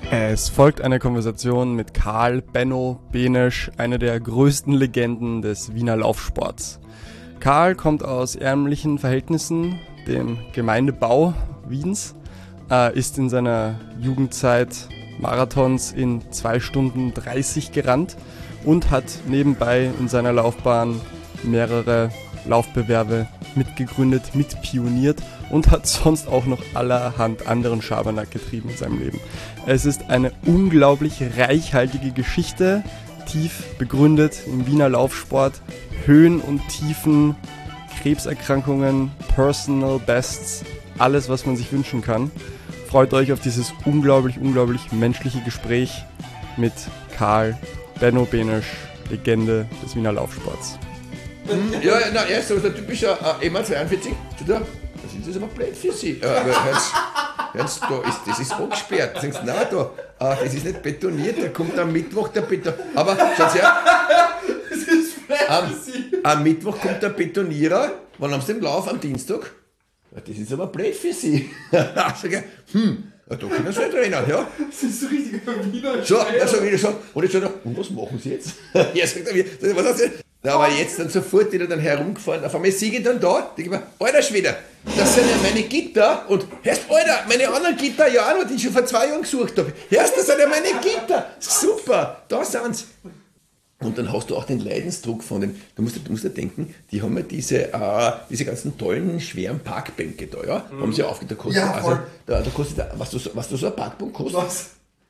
Es folgt eine Konversation mit Karl Benno Benesch, einer der größten Legenden des Wiener Laufsports. Karl kommt aus ärmlichen Verhältnissen, dem Gemeindebau Wiens, ist in seiner Jugendzeit Marathons in 2 Stunden 30 gerannt und hat nebenbei in seiner Laufbahn mehrere Laufbewerbe mitgegründet, mitpioniert und hat sonst auch noch allerhand anderen Schabernack getrieben in seinem Leben. Es ist eine unglaublich reichhaltige Geschichte, tief begründet im Wiener Laufsport, Höhen und Tiefen, Krebserkrankungen, Personal Bests, alles, was man sich wünschen kann. Freut euch auf dieses unglaublich menschliche Gespräch mit Karl Benno Benesch, Legende des Wiener Laufsports. Ja, na, er ist so der typische MA42. Das ist aber blöd für Sie. Das ist angesperrt. Denkst, nein, das ist nicht betoniert, da kommt am Mittwoch der Beton. Aber schaut her, das ist blöd für Sie. Am Mittwoch kommt der Betonierer. Wann haben Sie den Lauf? Am Dienstag? Ja, das ist aber blöd für Sie. Sag ich, da können Sie nicht rennen, ja? Das ist so richtig ein Wiener So, also wieder so. Und jetzt sagt er, und was machen Sie jetzt? Ja, sagt er, was hast du? Da aber jetzt dann sofort wieder dann herumgefahren. Auf einmal sehe ich dann da, denke ich mir, alter Schwede, das sind ja meine Gitter. Und hörst, Alter, meine anderen Gitter, ja auch noch, die ich schon vor 2 Jahren gesucht habe. Hörst, das sind ja meine Gitter. Super, da sind sie. Und dann hast du auch den Leidensdruck von den, du musst ja denken, die haben ja diese ganzen tollen, schweren Parkbänke da, ja? Haben sie ja aufgegeben. Da kostet, was du so ein Parkbank kostet? Was?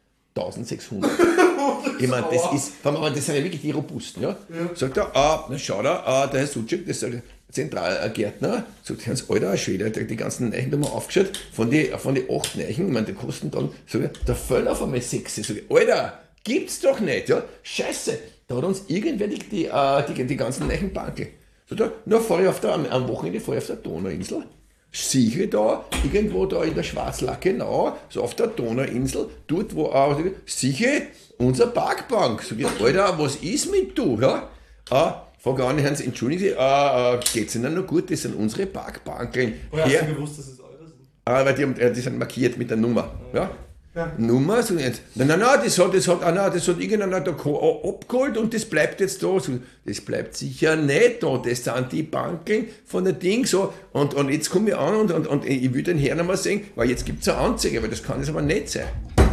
1600. Ich meine, das sind ja wirklich die robusten, ja? Sagt er, na schau da, der Herr Suchek, das ist der Zentralgärtner, sagt Hans, alter Schwede, die ganzen Neichen da mal aufgeschaut, von die 8 Neichen, ich meine, die kosten dann, sag ich, da fällt auf einmal 6. Sag ich, Alter, gibt's doch nicht, ja? Scheiße, da hat uns irgendwer die ganzen Neichen Bankel. Sagt er, na fahr ich am Wochenende fahr ich auf der Donauinsel, sicher da, irgendwo da in der Schwarzlackenau, so auf der Donauinsel, dort wo sicher unser Parkbank. Sag ich, Alter, was ist mit du? Ja? Frag an, Hans, entschuldigen Sie, geht's Ihnen noch gut? Das sind unsere Parkbanken. Woher hast du gewusst, dass es eure sind? Weil die sind markiert mit der Nummer. Ja? Nummer, so jetzt. Nein, das hat irgendeiner da abgeholt und das bleibt jetzt da. So, das bleibt sicher nicht da. Das sind die Banken von der Ding so. Und jetzt komme ich an und ich will den Herrn einmal sehen, weil jetzt gibt es eine Anzeige, weil das kann es aber nicht sein.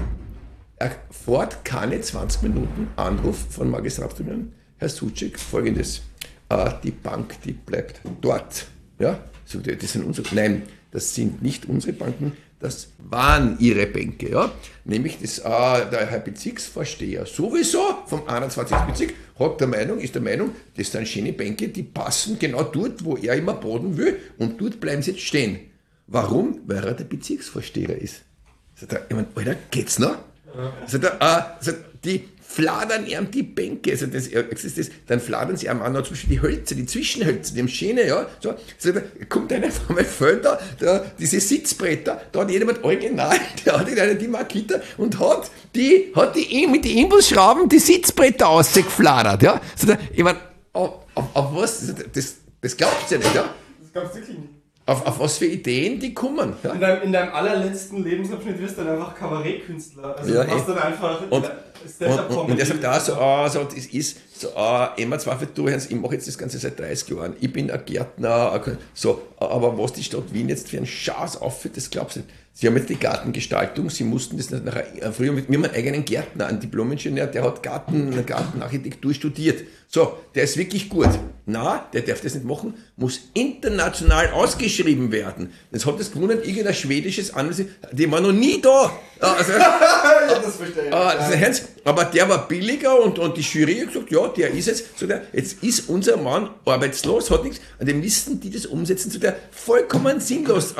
Er fährt keine 20 Minuten Anruf von Magistratsführerin, Herr Suchek, folgendes. Die Bank, die bleibt dort. Ja? So, das sind unsere. Nein, das sind nicht unsere Banken. Das waren ihre Bänke, ja. Nämlich der Herr Bezirksvorsteher sowieso vom 21. Bezirk ist der Meinung, das sind schöne Bänke, die passen genau dort, wo er immer baden will und dort bleiben sie jetzt stehen. Warum? Weil er der Bezirksvorsteher ist. Sagt er, ich meine, Alter, geht's noch? Sagt er, die fladern ihm die Bänke, also dann fladern sie ihm an, zum Beispiel die Hölzer, die Zwischenhölzer, die Schiene, ja, so, kommt einer von meinem Felder, diese Sitzbretter, da hat jemand original, der hat einer die markiert und hat die mit den Imbusschrauben die Sitzbretter ausgefladert, ja, so, ich meine, auf was, das glaubst du ja nicht, ja? Das glaubst du wirklich nicht. Auf was für Ideen die kommen. Ja? In deinem allerletzten Lebensabschnitt wirst du dann einfach Kabarettkünstler. Also ja, du machst dann einfach Stand-up-Comedy. Und er sagt auch so, das ist so, immer Zweifel, ich mache jetzt das Ganze seit 30 Jahren. Ich bin ein Gärtner, so, aber was die Stadt Wien jetzt für einen Schatz aufführt, das glaubst du nicht. Sie haben jetzt die Gartengestaltung, sie mussten das früher wir haben einen eigenen Gärtner, einen Diplom-Ingenieur, der hat Gartenarchitektur studiert. So, der ist wirklich gut. Na, der darf das nicht machen, muss international ausgeschrieben werden. Das hat das gewundert, irgendein schwedisches Anwalt, die war noch nie da. Also, das verstehe ich. Aber der war billiger und die Jury hat gesagt, ja, der ist jetzt ist unser Mann arbeitslos, hat nichts, und dann müssten die das umsetzen, so der vollkommen sinnlos.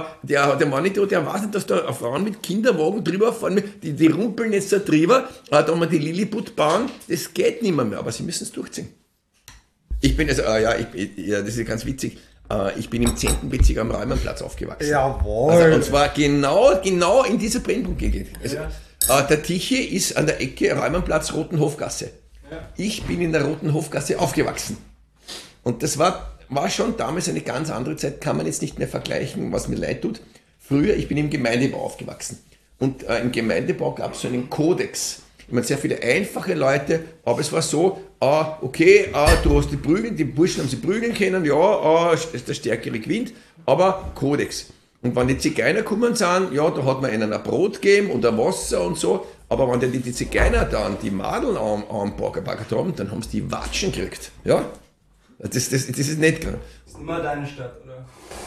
Der Monitor, der weiß nicht, dass da Frauen mit Kinderwagen drüber fahren, die rumpeln jetzt da drüber, da haben wir die Lilliput bauen, das geht nicht mehr, aber sie müssen es durchziehen. Ich bin, das ist ganz witzig, ich bin im 10. Bezirk am Raimannplatz aufgewachsen. Jawohl. Also, und zwar genau in dieser Brennpunktgegend. Also, der Tichy ist an der Ecke Raimannplatz, Rotenhofgasse. Ja. Ich bin in der Rotenhofgasse aufgewachsen. Und das war schon damals eine ganz andere Zeit, kann man jetzt nicht mehr vergleichen, was mir leid tut. Früher, ich bin im Gemeindebau aufgewachsen. Und im Gemeindebau gab es so einen Kodex. Ich meine, sehr viele einfache Leute, aber es war so, du hast die Burschen haben sie prügeln können, der Stärkere gewinnt, aber Kodex. Und wenn die Zigeuner gekommen sind, da hat man ihnen ein Brot gegeben und ein Wasser und so, aber wenn die Zigeuner dann die Madeln angebaggert haben, dann haben sie die Watschen gekriegt. Ja? Das ist nicht klar. Das ist immer deine Stadt, oder?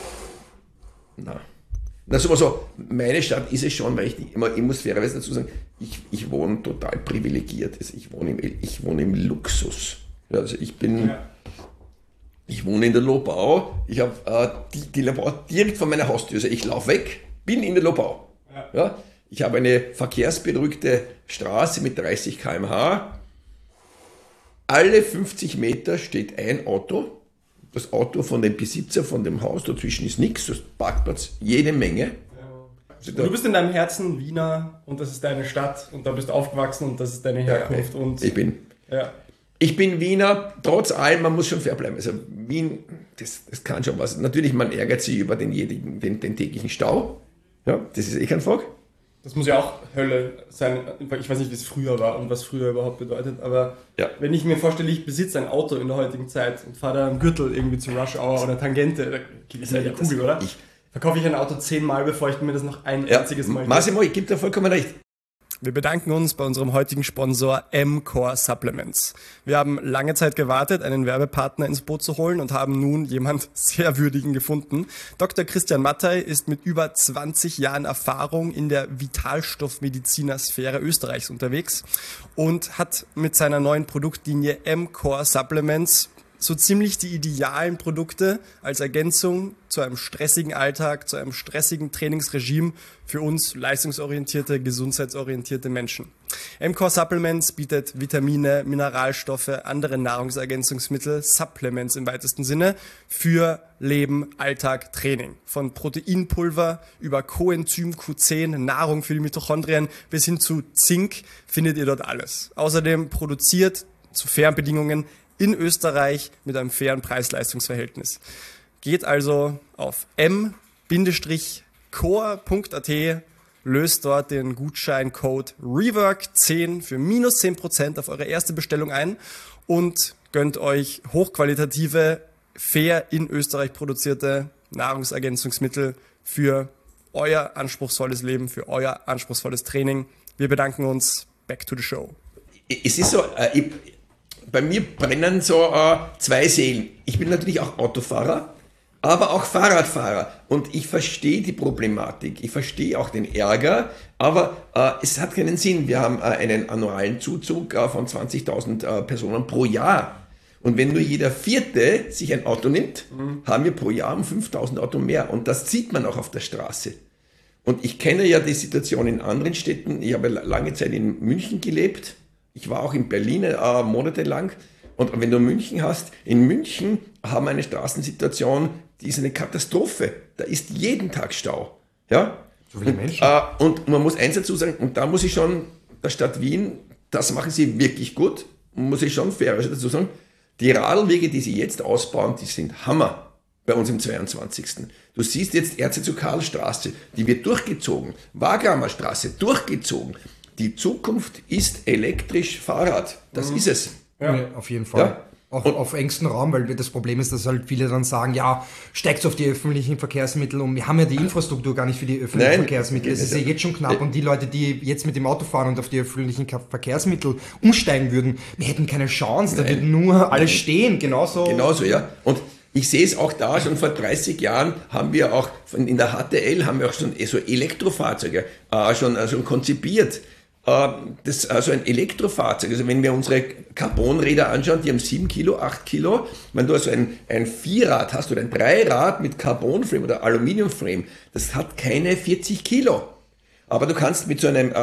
Nein. Na, so, meine Stadt ist es schon, weil ich muss fairerweise dazu sagen, ich wohne total privilegiert. Also ich wohne im Luxus. Ja, also ich wohne in der Lobau. Ich habe die Lobau direkt vor meiner Haustür. Also ich laufe weg, bin in der Lobau. Ja, ich habe eine verkehrsberuhigte Straße mit 30 km/h. Alle 50 Meter steht ein Auto. Das Auto von dem Besitzer von dem Haus, dazwischen ist nichts, das Parkplatz, jede Menge. Also du bist in deinem Herzen Wiener und das ist deine Stadt und da bist du aufgewachsen und das ist deine Herkunft. Ich bin Wiener, trotz allem, man muss schon fair bleiben. Also Wien, das kann schon was. Natürlich, man ärgert sich über den täglichen Stau. Ja, das ist kein Frage. Das muss ja auch Hölle sein. Ich weiß nicht, wie es früher war und was früher überhaupt bedeutet, aber wenn ich mir vorstelle, ich besitze ein Auto in der heutigen Zeit und fahre da am Gürtel irgendwie zu Rush Hour oder Tangente, da gibt es ja die Kugel, oder? Verkaufe ich ein Auto 10-mal, bevor ich mir das noch ein einziges Mal... Massimo, ich gebe dir vollkommen recht. Wir bedanken uns bei unserem heutigen Sponsor M-Core Supplements. Wir haben lange Zeit gewartet, einen Werbepartner ins Boot zu holen und haben nun jemand sehr würdigen gefunden. Dr. Christian Mattei ist mit über 20 Jahren Erfahrung in der Vitalstoffmedizinersphäre Österreichs unterwegs und hat mit seiner neuen Produktlinie M-Core Supplements so ziemlich die idealen Produkte als Ergänzung zu einem stressigen Alltag, zu einem stressigen Trainingsregime für uns leistungsorientierte, gesundheitsorientierte Menschen. M-Core Supplements bietet Vitamine, Mineralstoffe, andere Nahrungsergänzungsmittel, Supplements im weitesten Sinne für Leben, Alltag, Training. Von Proteinpulver über Coenzym Q10, Nahrung für die Mitochondrien bis hin zu Zink findet ihr dort alles. Außerdem produziert zu fairen Bedingungen in Österreich mit einem fairen Preis-Leistungs-Verhältnis. Geht also auf m-core.at, löst dort den Gutscheincode REWORK10 für minus 10% auf eure erste Bestellung ein und gönnt euch hochqualitative, fair in Österreich produzierte Nahrungsergänzungsmittel für euer anspruchsvolles Leben, für euer anspruchsvolles Training. Wir bedanken uns. Back to the show. Es ist so... Bei mir brennen so zwei Seelen. Ich bin natürlich auch Autofahrer, aber auch Fahrradfahrer. Und ich verstehe die Problematik, ich verstehe auch den Ärger, aber es hat keinen Sinn. Wir haben einen annualen Zuzug von 20.000 Personen pro Jahr. Und wenn nur jeder Vierte sich ein Auto nimmt, haben wir pro Jahr um 5.000 Auto mehr. Und das sieht man auch auf der Straße. Und ich kenne ja die Situation in anderen Städten. Ich habe lange Zeit in München gelebt. Ich war auch in Berlin monatelang und wenn du München hast, in München haben wir eine Straßensituation, die ist eine Katastrophe. Da ist jeden Tag Stau. Ja? So viele Menschen. Und man muss eins dazu sagen, und da muss ich schon der Stadt Wien, das machen sie wirklich gut, muss ich schon fair dazu sagen, die Radlwege, die sie jetzt ausbauen, die sind Hammer bei uns im 22. Du siehst jetzt Erze zu Karlstraße, die wird durchgezogen, Wagramer Straße durchgezogen. Die Zukunft ist elektrisch Fahrrad. Das ist es. Ja, auf jeden Fall. Ja. Auch auf engstem Raum, weil das Problem ist, dass halt viele dann sagen, ja, steigt auf die öffentlichen Verkehrsmittel um. Wir haben ja die Infrastruktur gar nicht für die öffentlichen Verkehrsmittel. Es ist ja jetzt schon knapp und die Leute, die jetzt mit dem Auto fahren und auf die öffentlichen Verkehrsmittel umsteigen würden, wir hätten keine Chance. Da würden nur alle stehen. Genauso, ja. Und ich sehe es auch da, schon vor 30 Jahren haben wir auch, in der HTL haben wir auch schon so Elektrofahrzeuge schon konzipiert. Also ein Elektrofahrzeug, also wenn wir unsere Carbonräder anschauen, die haben 7 Kilo, 8 Kilo. Wenn du also ein Vierrad hast oder ein Dreirad mit Carbonframe oder Aluminiumframe, das hat keine 40 Kilo. Aber du kannst mit so einem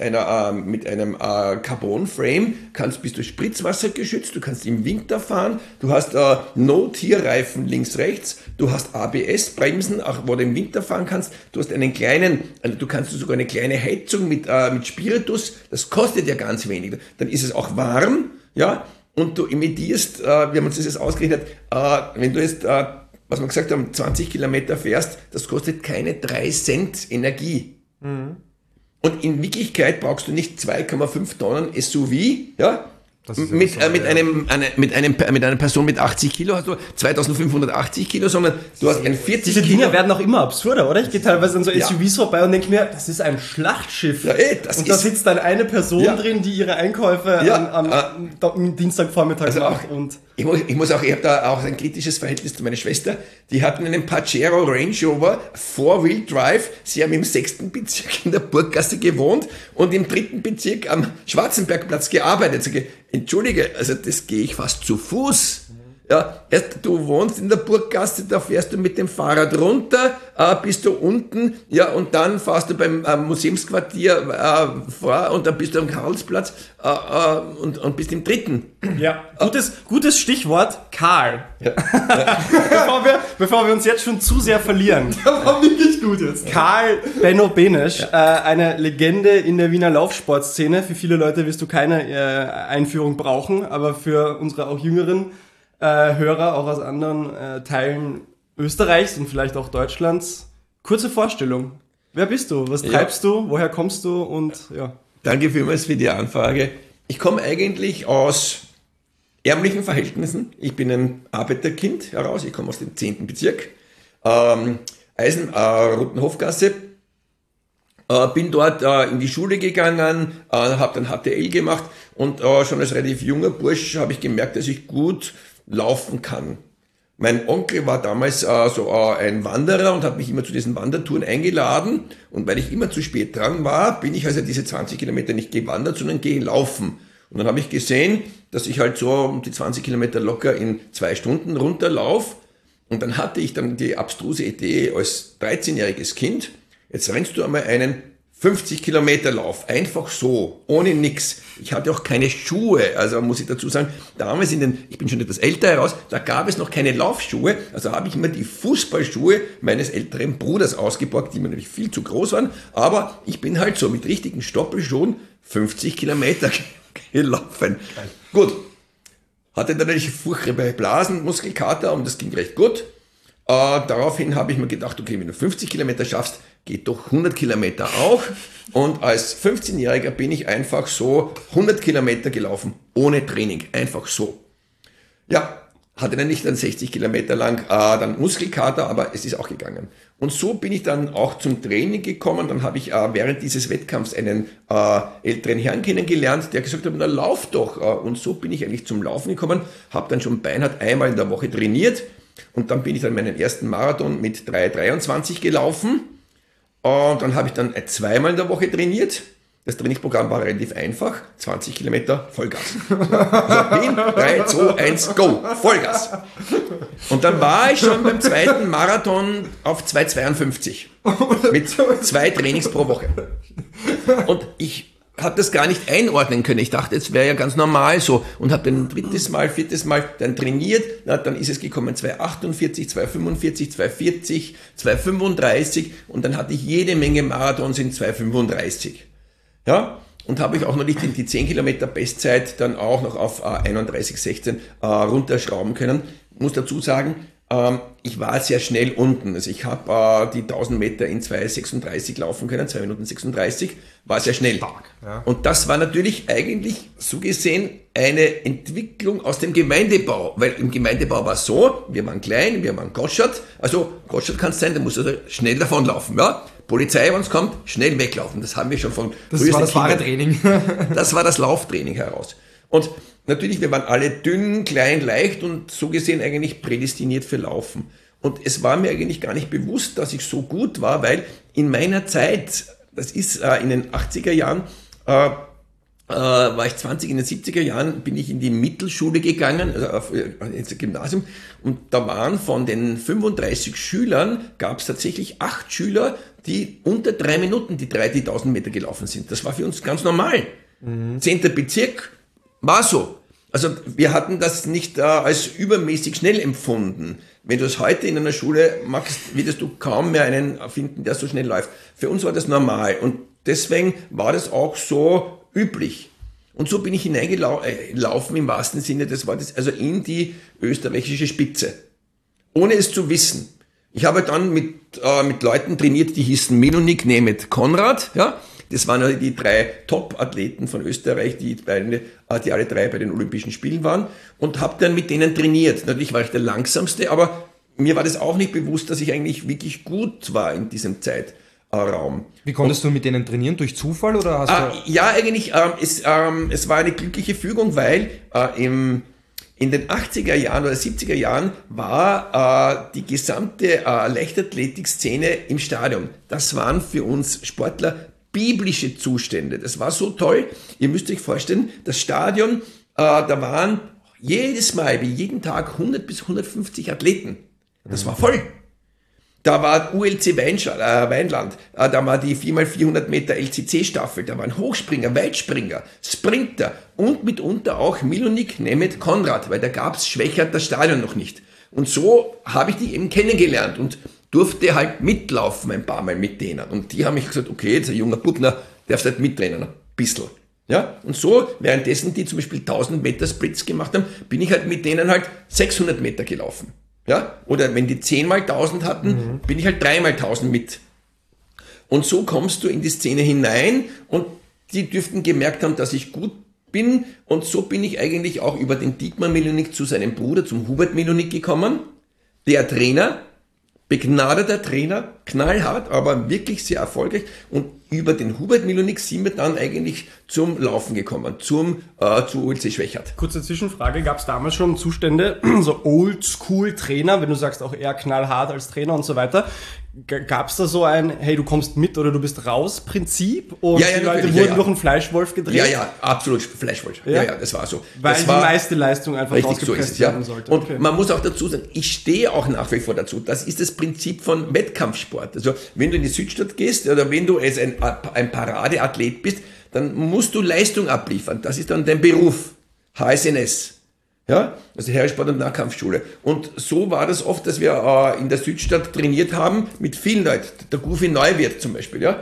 Carbonframe bist du Spritzwasser geschützt, du kannst im Winter fahren, du hast No-Tier-Reifen links, rechts, du hast ABS-Bremsen, auch wo du im Winter fahren kannst, du hast du kannst sogar eine kleine Heizung mit Spiritus, das kostet ja ganz wenig. Dann ist es auch warm, ja, und du emittierst, wir haben uns das jetzt ausgerechnet, wenn du jetzt, was wir gesagt haben, 20 Kilometer fährst, das kostet keine 3 Cent Energie. Und in Wirklichkeit brauchst du nicht 2,5 Tonnen SUV, ja? Mit einer Person mit 80 Kilo hast du 2580 Kilo, sondern du hast ein 40 Diese Kilo. Dinge werden auch immer absurder, oder? Ich gehe teilweise an so SUVs vorbei und denke mir, das ist ein Schlachtschiff. Ja, da sitzt dann eine Person drin, die ihre Einkäufe am Dienstagvormittag macht. Ich muss auch, ich habe da auch ein kritisches Verhältnis zu meiner Schwester. Die hatten einen Pajero Range Rover, Four-Wheel Drive. Sie haben im 6. Bezirk in der Burggasse gewohnt und im 3. Bezirk am Schwarzenbergplatz gearbeitet. Sage, entschuldige, also das gehe ich fast zu Fuß. Ja, erst du wohnst in der Burggasse, da fährst du mit dem Fahrrad runter, bist du unten, ja, und dann fährst du beim Museumsquartier vor und dann bist du am Karlsplatz und bist im 3. Ja, gutes Stichwort, Karl. Ja. bevor wir uns jetzt schon zu sehr verlieren. Der war wirklich gut jetzt. Karl Benno Benesch, eine Legende in der Wiener Laufsportszene. Für viele Leute wirst du keine Einführung brauchen, aber für unsere auch jüngeren Hörer, auch aus anderen Teilen Österreichs und vielleicht auch Deutschlands. Kurze Vorstellung. Wer bist du? Was treibst du? Woher kommst du? Und ja. Danke vielmals für die Anfrage. Ich komme eigentlich aus ärmlichen Verhältnissen. Ich bin ein Arbeiterkind heraus. Ich komme aus dem 10. Bezirk. Rotenhofgasse. Bin dort in die Schule gegangen, habe dann HTL gemacht und schon als relativ junger Bursch habe ich gemerkt, dass ich gut laufen kann. Mein Onkel war damals ein Wanderer und hat mich immer zu diesen Wandertouren eingeladen. Und weil ich immer zu spät dran war, bin ich also diese 20 Kilometer nicht gewandert, sondern gelaufen. Und dann habe ich gesehen, dass ich halt so um die 20 Kilometer locker in 2 Stunden runterlaufe. Und dann hatte ich dann die abstruse Idee als 13-jähriges Kind, jetzt rennst du einmal einen 50 Kilometer Lauf, einfach so, ohne nix. Ich hatte auch keine Schuhe, also muss ich dazu sagen, damals ich bin schon etwas älter heraus, da gab es noch keine Laufschuhe, also habe ich immer die Fußballschuhe meines älteren Bruders ausgeborgt, die mir nämlich viel zu groß waren, aber ich bin halt so mit richtigen Stoppelschuhen 50 Kilometer gelaufen. Geil. Gut, hatte dann natürlich furchtbare Blasenmuskelkater und das ging recht gut. Daraufhin habe ich mir gedacht, okay, wenn du 50 Kilometer schaffst, geht doch 100 Kilometer auch. Und als 15-Jähriger bin ich einfach so 100 Kilometer gelaufen, ohne Training, einfach so. Ja, hatte dann nicht dann 60 Kilometer lang dann Muskelkater, aber es ist auch gegangen. Und so bin ich dann auch zum Training gekommen. Dann habe ich während dieses Wettkampfs einen älteren Herrn kennengelernt, der gesagt hat, na lauf doch. Und so bin ich eigentlich zum Laufen gekommen, habe dann schon beinhart einmal in der Woche trainiert. Und dann bin ich dann meinen ersten Marathon mit 3,23 gelaufen. Und dann habe ich dann 2-mal in der Woche trainiert. Das Trainingsprogramm war relativ einfach. 20 Kilometer Vollgas. Also hin, 3, 2, 1, go. Vollgas. Und dann war ich schon beim 2. Marathon auf 2,52. Mit 2 Trainings pro Woche. Und ich habe das gar nicht einordnen können. Ich dachte, es wäre ja ganz normal so. Und habe dann 3., 4. Mal dann trainiert. Na, dann ist es gekommen 2,48, 2,45, 2,40, 2,35. Und dann hatte ich jede Menge Marathons in 2,35. Ja, und habe ich auch noch nicht in die 10 Kilometer Bestzeit dann auch noch auf 31,16 runterschrauben können. Muss dazu sagen, ich war sehr schnell unten. Also ich habe die 1000 Meter in 2,36 laufen können, 2 Minuten 36, war sehr schnell. Stark, ja. Und das war natürlich eigentlich so gesehen eine Entwicklung aus dem Gemeindebau, weil im Gemeindebau war es so, wir waren klein, wir waren Gottschalk, also Gottschalk kann es sein, da muss also schnell davonlaufen, ja. Polizei, wenn es kommt, schnell weglaufen. Das haben wir schon von Das war das wahre Training. Das war das Lauftraining heraus. Und natürlich, wir waren alle dünn, klein, leicht und so gesehen eigentlich prädestiniert für Laufen. Und es war mir eigentlich gar nicht bewusst, dass ich so gut war, weil in meiner Zeit, das ist in den 80er Jahren, war ich 20, in den 70er Jahren bin ich in die Mittelschule gegangen, also ins Gymnasium, und da waren von den 35 Schülern, gab es tatsächlich 8 Schüler, die unter 3 Minuten die 1000 Meter gelaufen sind. Das war für uns ganz normal. 10. Bezirk war so. Also wir hatten das nicht als übermäßig schnell empfunden. Wenn du es heute in einer Schule machst, würdest du kaum mehr einen finden, der so schnell läuft. Für uns war das normal und deswegen war das auch so üblich. Und so bin ich hineingelaufen im wahrsten Sinne des Wortes, also in die österreichische Spitze. Ohne es zu wissen. Ich habe dann mit Leuten trainiert, die hießen Milonik, Nemeth, Konrad, ja. Das waren also die 3 Top-Athleten von Österreich, die alle 3 bei den Olympischen Spielen waren, und habe dann mit denen trainiert. Natürlich war ich der Langsamste, aber mir war das auch nicht bewusst, dass ich eigentlich wirklich gut war in diesem Zeitraum. Wie konntest du mit denen trainieren? Durch Zufall oder hast du... Ja, eigentlich, es war eine glückliche Fügung, weil in den 80er Jahren oder 70er Jahren war die gesamte Leichtathletik-Szene im Stadion. Das waren für uns Sportler biblische Zustände. Das war so toll. Ihr müsst euch vorstellen, das Stadion, da waren jedes Mal, wie jeden Tag 100 bis 150 Athleten. Das war voll. Da war ULC Weinland, da war die 4x400 Meter LCC-Staffel, da waren Hochspringer, Weitspringer, Sprinter und mitunter auch Milonik, Nemeth, Konrad, weil da gab es Schwächert das Stadion noch nicht. Und so habe ich die eben kennengelernt und durfte halt mitlaufen ein paar Mal mit denen. Und die haben mich gesagt, okay, jetzt ein junger Bubner, darfst halt mittrainen, ein bisschen. Ja? Und so, währenddessen die zum Beispiel 1000 Meter Splits gemacht haben, bin ich halt mit denen halt 600 Meter gelaufen. Ja? Oder wenn die 10 mal 1000 hatten, bin ich halt 3 mal 1000 mit. Und so kommst du in die Szene hinein und die dürften gemerkt haben, dass ich gut bin. Und so bin ich eigentlich auch über den Dietmar Milonik zu seinem Bruder, zum Hubert Milonik gekommen. Der Trainer, begnadeter Trainer, knallhart, aber wirklich sehr erfolgreich. Und über den Hubert Milonik sind wir dann eigentlich zum Laufen gekommen, zu ULC Schwächert. Kurze Zwischenfrage, gab es damals schon Zustände, so Oldschool-Trainer, wenn du sagst auch eher knallhart als Trainer und so weiter, gab es da so ein, hey, du kommst mit oder du bist raus Prinzip und die Leute wurden durch einen Fleischwolf gedreht? Ja, absolut, Fleischwolf. Ja, das war so. Weil das die war meiste Leistung einfach rausgepresst werden sollte. Und man muss auch dazu sagen, ich stehe auch nach wie vor dazu. Das ist das Prinzip von Wettkampfsport. Also wenn du in die Südstadt gehst oder wenn du als ein Paradeathlet bist, dann musst du Leistung abliefern. Das ist dann dein Beruf. HSNS. Ja, also Heeresport- und Nahkampfschule. Und so war das oft, dass wir in der Südstadt trainiert haben mit vielen Leuten. Der Gufi Neuwirth zum Beispiel, ja,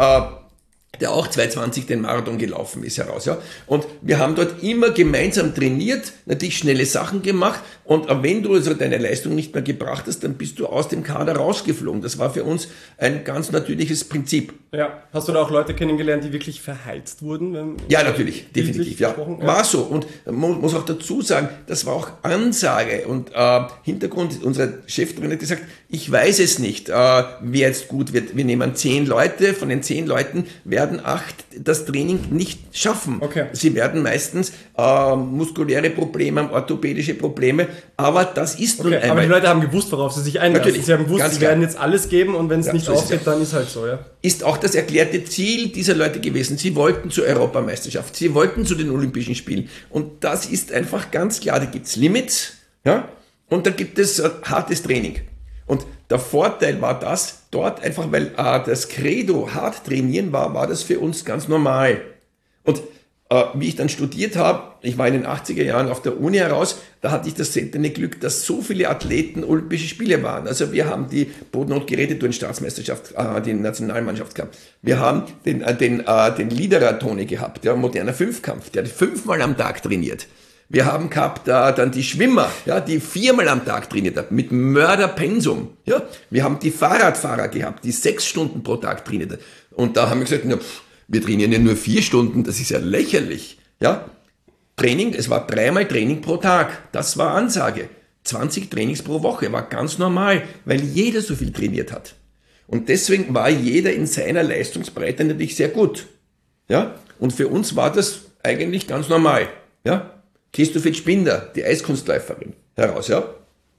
der auch 2,20 den Marathon gelaufen ist heraus. Ja. Und wir haben dort immer gemeinsam trainiert, natürlich schnelle Sachen gemacht. Und wenn du also deine Leistung nicht mehr gebracht hast, dann bist du aus dem Kader rausgeflogen. Das war für uns ein ganz natürliches Prinzip. Ja, hast du da auch Leute kennengelernt, die wirklich verheizt wurden? Ja, natürlich, definitiv. Ja. War so. Und man muss auch dazu sagen, das war auch Ansage. Und Hintergrund, unser Cheftrainer hat gesagt, ich weiß es nicht, wer jetzt gut wird. Wir nehmen 10 Leute, von den 10 Leuten werden 8 das Training nicht schaffen. Okay. Sie werden meistens muskuläre Probleme, orthopädische Probleme, aber das ist nun einmal. Aber die Leute haben gewusst, worauf sie sich einlassen. Natürlich, sie haben gewusst, sie werden jetzt alles geben und wenn es nicht so aufgeht, dann ist halt so, ja. Ist auch das erklärte Ziel dieser Leute gewesen. Sie wollten zur Europameisterschaft, sie wollten zu den Olympischen Spielen. Und das ist einfach ganz klar, da gibt's Limits, ja, und da gibt es hartes Training. Und der Vorteil war das dort einfach, weil das Credo hart trainieren war das für uns ganz normal. Und wie ich dann studiert habe, ich war in den 80er Jahren auf der Uni heraus, da hatte ich das seltene Glück, dass so viele Athleten Olympische Spiele waren. Also wir haben die Boden- und Gerätetouren-Staatsmeisterschaft, die Nationalmannschaft gehabt. Wir haben den Liederer Toni gehabt, der moderner Fünfkampf, der hat 5-mal am Tag trainiert. Wir haben gehabt dann die Schwimmer, ja, die 4-mal am Tag trainiert haben, mit Mörderpensum. Ja. Wir haben die Fahrradfahrer gehabt, die 6 Stunden pro Tag trainiert haben. Und da haben wir gesagt, wir trainieren ja nur 4 Stunden, das ist ja lächerlich. Ja. Training, es war 3-mal Training pro Tag, das war Ansage. 20 Trainings pro Woche, war ganz normal, weil jeder so viel trainiert hat. Und deswegen war jeder in seiner Leistungsbreite natürlich sehr gut. Ja. Und für uns war das eigentlich ganz normal. Ja. Christoph Spinder, die Eiskunstläuferin, heraus, ja.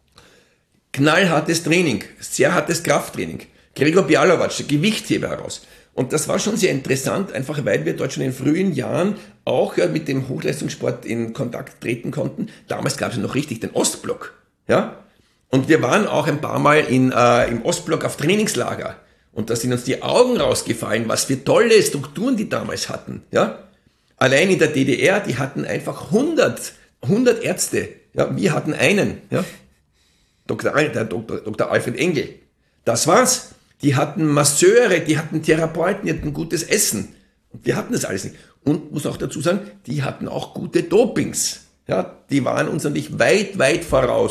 Knallhartes Training, sehr hartes Krafttraining. Gregor Bialovac, der Gewichtheber, heraus. Und das war schon sehr interessant, einfach weil wir dort schon in frühen Jahren auch mit dem Hochleistungssport in Kontakt treten konnten. Damals gab es ja noch richtig den Ostblock, ja. Und wir waren auch ein paar Mal im Ostblock auf Trainingslager. Und da sind uns die Augen rausgefallen, was für tolle Strukturen die damals hatten, ja. Allein in der DDR, die hatten einfach 100 Ärzte. Ja, wir hatten einen, ja. Dr. Alfred Engel. Das war's. Die hatten Masseure, die hatten Therapeuten, die hatten gutes Essen. Und wir hatten das alles nicht. Und muss auch dazu sagen, die hatten auch gute Dopings. Ja, die waren uns natürlich weit voraus.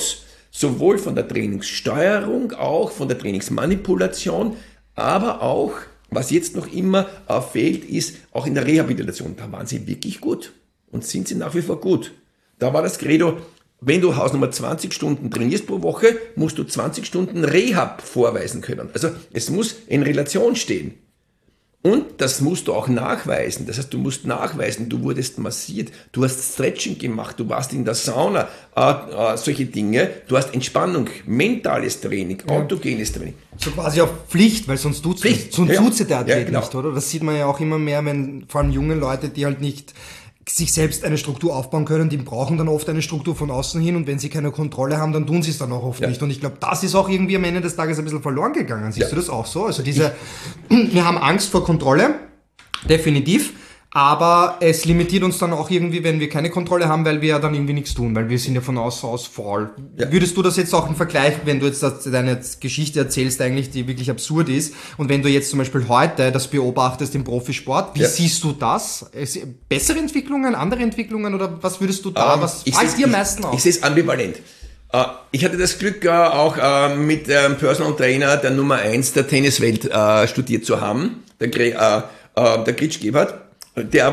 Sowohl von der Trainingssteuerung, auch von der Trainingsmanipulation, aber auch, was jetzt noch immer fehlt, ist auch in der Rehabilitation. Da waren sie wirklich gut und sind sie nach wie vor gut. Da war das Credo, wenn du Hausnummer 20 Stunden trainierst pro Woche, musst du 20 Stunden Rehab vorweisen können. Also es muss in Relation stehen. Und das musst du auch nachweisen. Das heißt, du musst nachweisen, du wurdest massiert, du hast Stretching gemacht, du warst in der Sauna, solche Dinge. Du hast Entspannung, mentales Training, autogenes Training. So quasi auf Pflicht, weil sonst tut's der Athlet genau. nicht, oder? Das sieht man ja auch immer mehr, wenn vor allem junge Leute, die halt nicht sich selbst eine Struktur aufbauen können, die brauchen dann oft eine Struktur von außen hin und wenn sie keine Kontrolle haben, dann tun sie es dann auch oft nicht. Und ich glaube, das ist auch irgendwie am Ende des Tages ein bisschen verloren gegangen. Siehst du das auch so? Also wir haben Angst vor Kontrolle, definitiv, aber es limitiert uns dann auch irgendwie, wenn wir keine Kontrolle haben, weil wir ja dann irgendwie nichts tun, weil wir sind ja von außen aus faul. Ja. Würdest du das jetzt auch im Vergleich, wenn du jetzt deine Geschichte erzählst eigentlich, die wirklich absurd ist, und wenn du jetzt zum Beispiel heute das beobachtest im Profisport, wie siehst du das? Bessere Entwicklungen, andere Entwicklungen oder was würdest du da, was fällt dir am meisten auf? Ich sehe es ambivalent. Ich hatte das Glück, auch mit dem Personal Trainer der Nummer 1 der Tenniswelt studiert zu haben, der Gritsch Gebhardt. Er